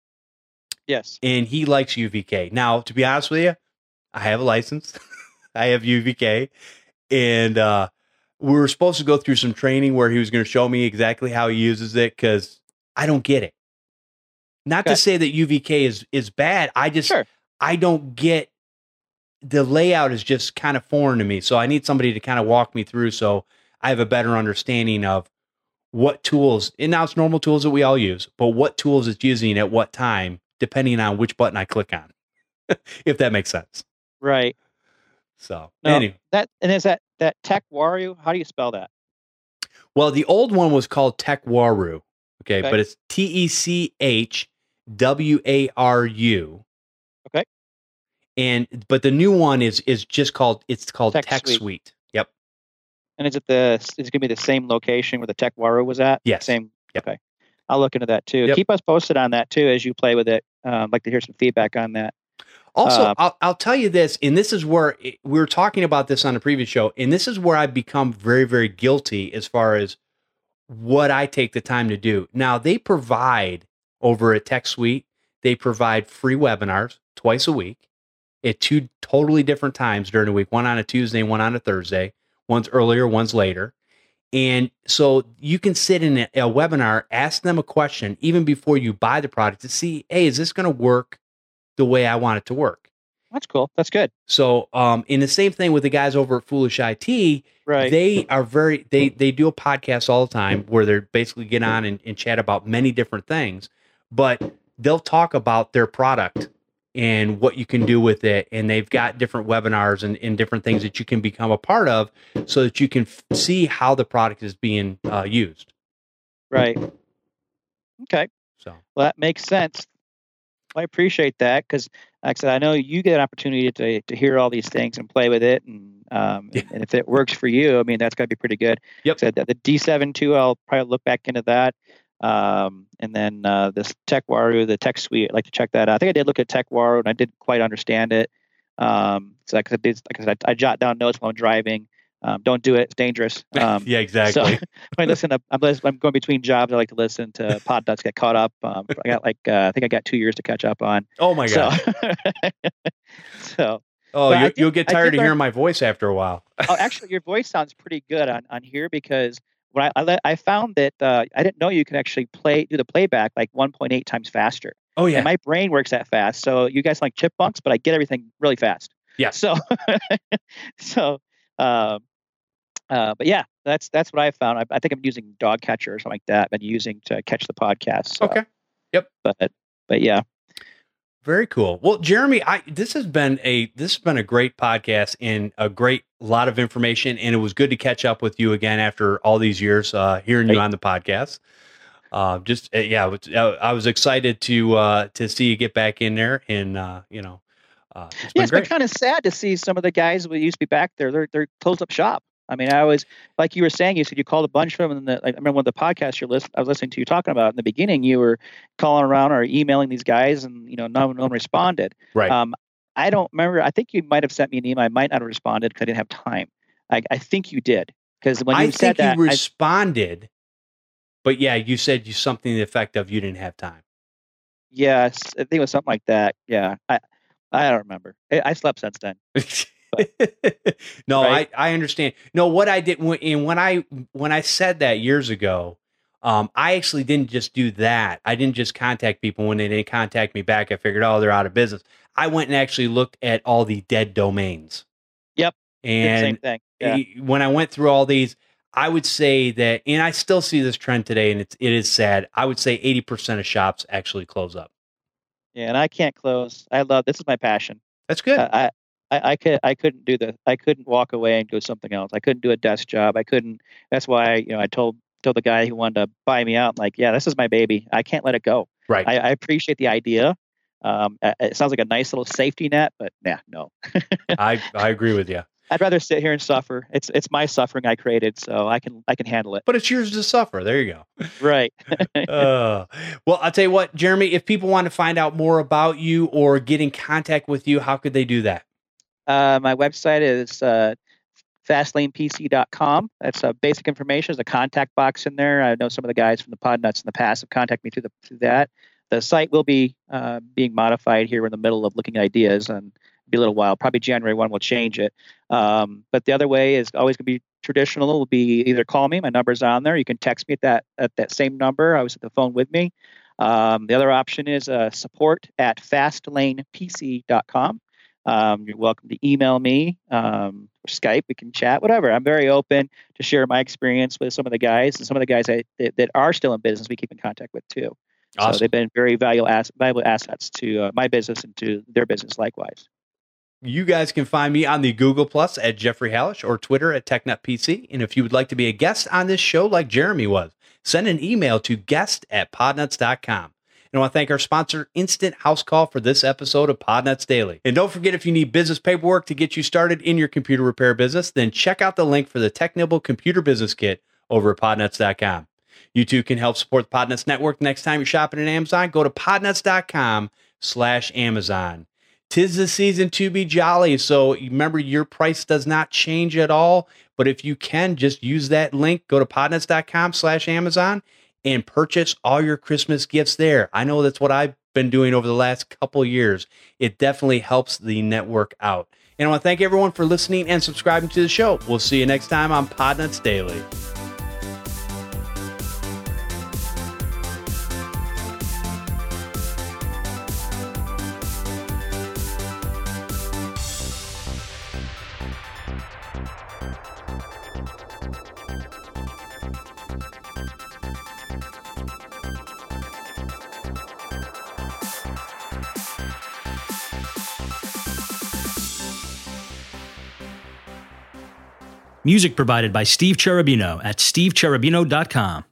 Yes. and he likes U V K. Now, to be honest with you, I have a license. I have U V K, and, uh, we were supposed to go through some training where he was going to show me exactly how he uses it, because I don't get it. Not Okay. to say that U V K is, is bad. I just, Sure. I don't get, the layout is just kind of foreign to me. So I need somebody to kind of walk me through, so I have a better understanding of what tools, and now it's normal tools that we all use, but what tools it's using at what time, depending on which button I click on, if that makes sense. Right. So No, anyway, that and is that that TechWaru? How do you spell that? well, the old one was called TechWaru. Okay, Okay. but it's T E C H W A R U. Okay. And but the new one is is just called it's called TechSuite. TechSuite. Yep. And is it the is it gonna be the same location where the TechWaru was at? Yes. Same. Yep. Okay. I'll look into that too. Yep. Keep us posted on that too as you play with it. Um, I'd like to hear some feedback on that. Also, Uh, I'll, I'll tell you this, and this is where we were talking about this on the previous show, and this is where I've become very, very guilty as far as what I take the time to do. Now, they provide over at TechSuite, they provide free webinars twice a week at two totally different times during the week, one on a Tuesday, one on a Thursday. One's earlier, one's later. And so you can sit in a, a webinar, ask them a question even before you buy the product to see, hey, is this going to work the way I want it to work? That's cool. That's good. So, um, in the same thing with the guys over at Foolish I T, right. they are very, they, they do a podcast all the time where they're basically get on and, and chat about many different things, but they'll talk about their product and what you can do with it. And they've got different webinars and, and different things that you can become a part of so that you can f- see how the product is being uh, used. Right. Okay. So, well, that makes sense. I appreciate that because, like I said, I know you get an opportunity to to hear all these things and play with it, and um, yeah. and if it works for you, I mean, that's got to be pretty good. Yep. So the, the D seven too, I'll probably look back into that, um, and then uh, this TechWaru, the TechSuite, I'd like to check that out. I think I did look at TechWaru, and I didn't quite understand it. Um, so like I did, like I said, I, I jot down notes while I'm driving. Um, don't do it; it's dangerous. Um, yeah, exactly. So when I listen to, I'm, I'm going between jobs. I like to listen to pod nuts, get caught up. Um, I got like, uh, I think I got two years to catch up on. Oh my god! So, so oh, you, did, you'll get tired of learn, hearing my voice after a while. Oh, actually, your voice sounds pretty good on, on here because when I I, I found that uh, I didn't know you can actually play do the playback like one point eight times faster. Oh yeah, and my brain works that fast. So you guys like chipmunks, but I get everything really fast. Yeah. So, so. Um, Uh, but yeah, that's that's what I found. I, I think I'm using Dog Catcher or something like that. I've been using to catch the podcasts. So. Okay. Yep. But but yeah. Very cool. Well, Jeremy, I this has been a this has been a great podcast and a great lot of information, and it was good to catch up with you again after all these years uh, hearing right. you on the podcast. Uh, just uh, yeah, I was excited to uh, to see you get back in there, and uh, you know, uh, it's yeah, been it's great. been kind of sad to see some of the guys who used to be back there. They're they're closed up shop. I mean, I was like you were saying. You said you called a bunch of them, and the, like, I remember one of the podcasts you're list, I was listening to you talking about in the beginning. You were calling around or emailing these guys, and you know, no, no one responded. Right. Um, I don't remember. I think you might have sent me an email. I might not have responded because I didn't have time. I, I think you did because when you I said think that, you responded, I, but yeah, you said you something to the effect of you didn't have time. Yes, I think it was something like that. Yeah, I I don't remember. I, I slept since then. no, right? I, I understand. No, what I did when, and when I when I said that years ago, um, I actually didn't just do that. I didn't just contact people when they didn't contact me back. I figured, oh, they're out of business. I went and actually looked at all the dead domains. Yep. And same thing. Yeah. When I went through all these, I would say that, and I still see this trend today, and it's it is sad. I would say eighty percent of shops actually close up. Yeah, and I can't close. I love this is my passion. That's good. Uh, I. I, I could I couldn't do the I couldn't walk away and go something else. I couldn't do a desk job. I couldn't. That's why you know I told told the guy who wanted to buy me out like, yeah, this is my baby. I can't let it go. Right. I, I appreciate the idea. Um, it sounds like a nice little safety net, but nah, no. I I agree with you. I'd rather sit here and suffer. It's it's my suffering I created, so I can I can handle it. But it's yours to suffer. There you go. Right. uh, well, I'll tell you what, Jeremy. If people want to find out more about you or get in contact with you, how could they do that? Uh, my website is uh, fastlane p c dot com. That's uh, basic information. There's a contact box in there. I know some of the guys from the Pod Nuts in the past have contacted me through, the, through that. The site will be uh, being modified here. We're in the middle of looking at ideas, and it'll be a little while. Probably January first we'll change it. Um, but the other way is always going to be traditional. It will be either call me. My number's on there. You can text me at that at that same number. I was at the phone with me. Um, the other option is uh, support at fastlane p c dot com. Um, you're welcome to email me, um, or Skype. We can chat, whatever. I'm very open to share my experience with some of the guys and some of the guys I, that, that are still in business. We keep in contact with too. Awesome. So they've been very valuable, ass, valuable assets to uh, my business and to their business likewise. You guys can find me on the Google Plus at Jeffrey Hallish or Twitter at TechNutPC. And if you would like to be a guest on this show like Jeremy was, send an email to guest at podnuts dot com. And I want to thank our sponsor, Instant House Call, for this episode of Podnuts Daily. And don't forget, if you need business paperwork to get you started in your computer repair business, then check out the link for the TechNibble Computer Business Kit over at podnuts dot com. You too can help support the Podnuts Network. Next time you're shopping at Amazon, go to podnuts dot com slash Amazon. 'tis the season to be jolly. So remember, your price does not change at all. But if you can, just use that link. Go to podnuts.com slash Amazon and purchase all your Christmas gifts there. I know that's what I've been doing over the last couple years. It definitely helps the network out. And I want to thank everyone for listening and subscribing to the show. We'll see you next time on Podnuts Daily. Music provided by Steve Cherubino at steve cherubino dot com.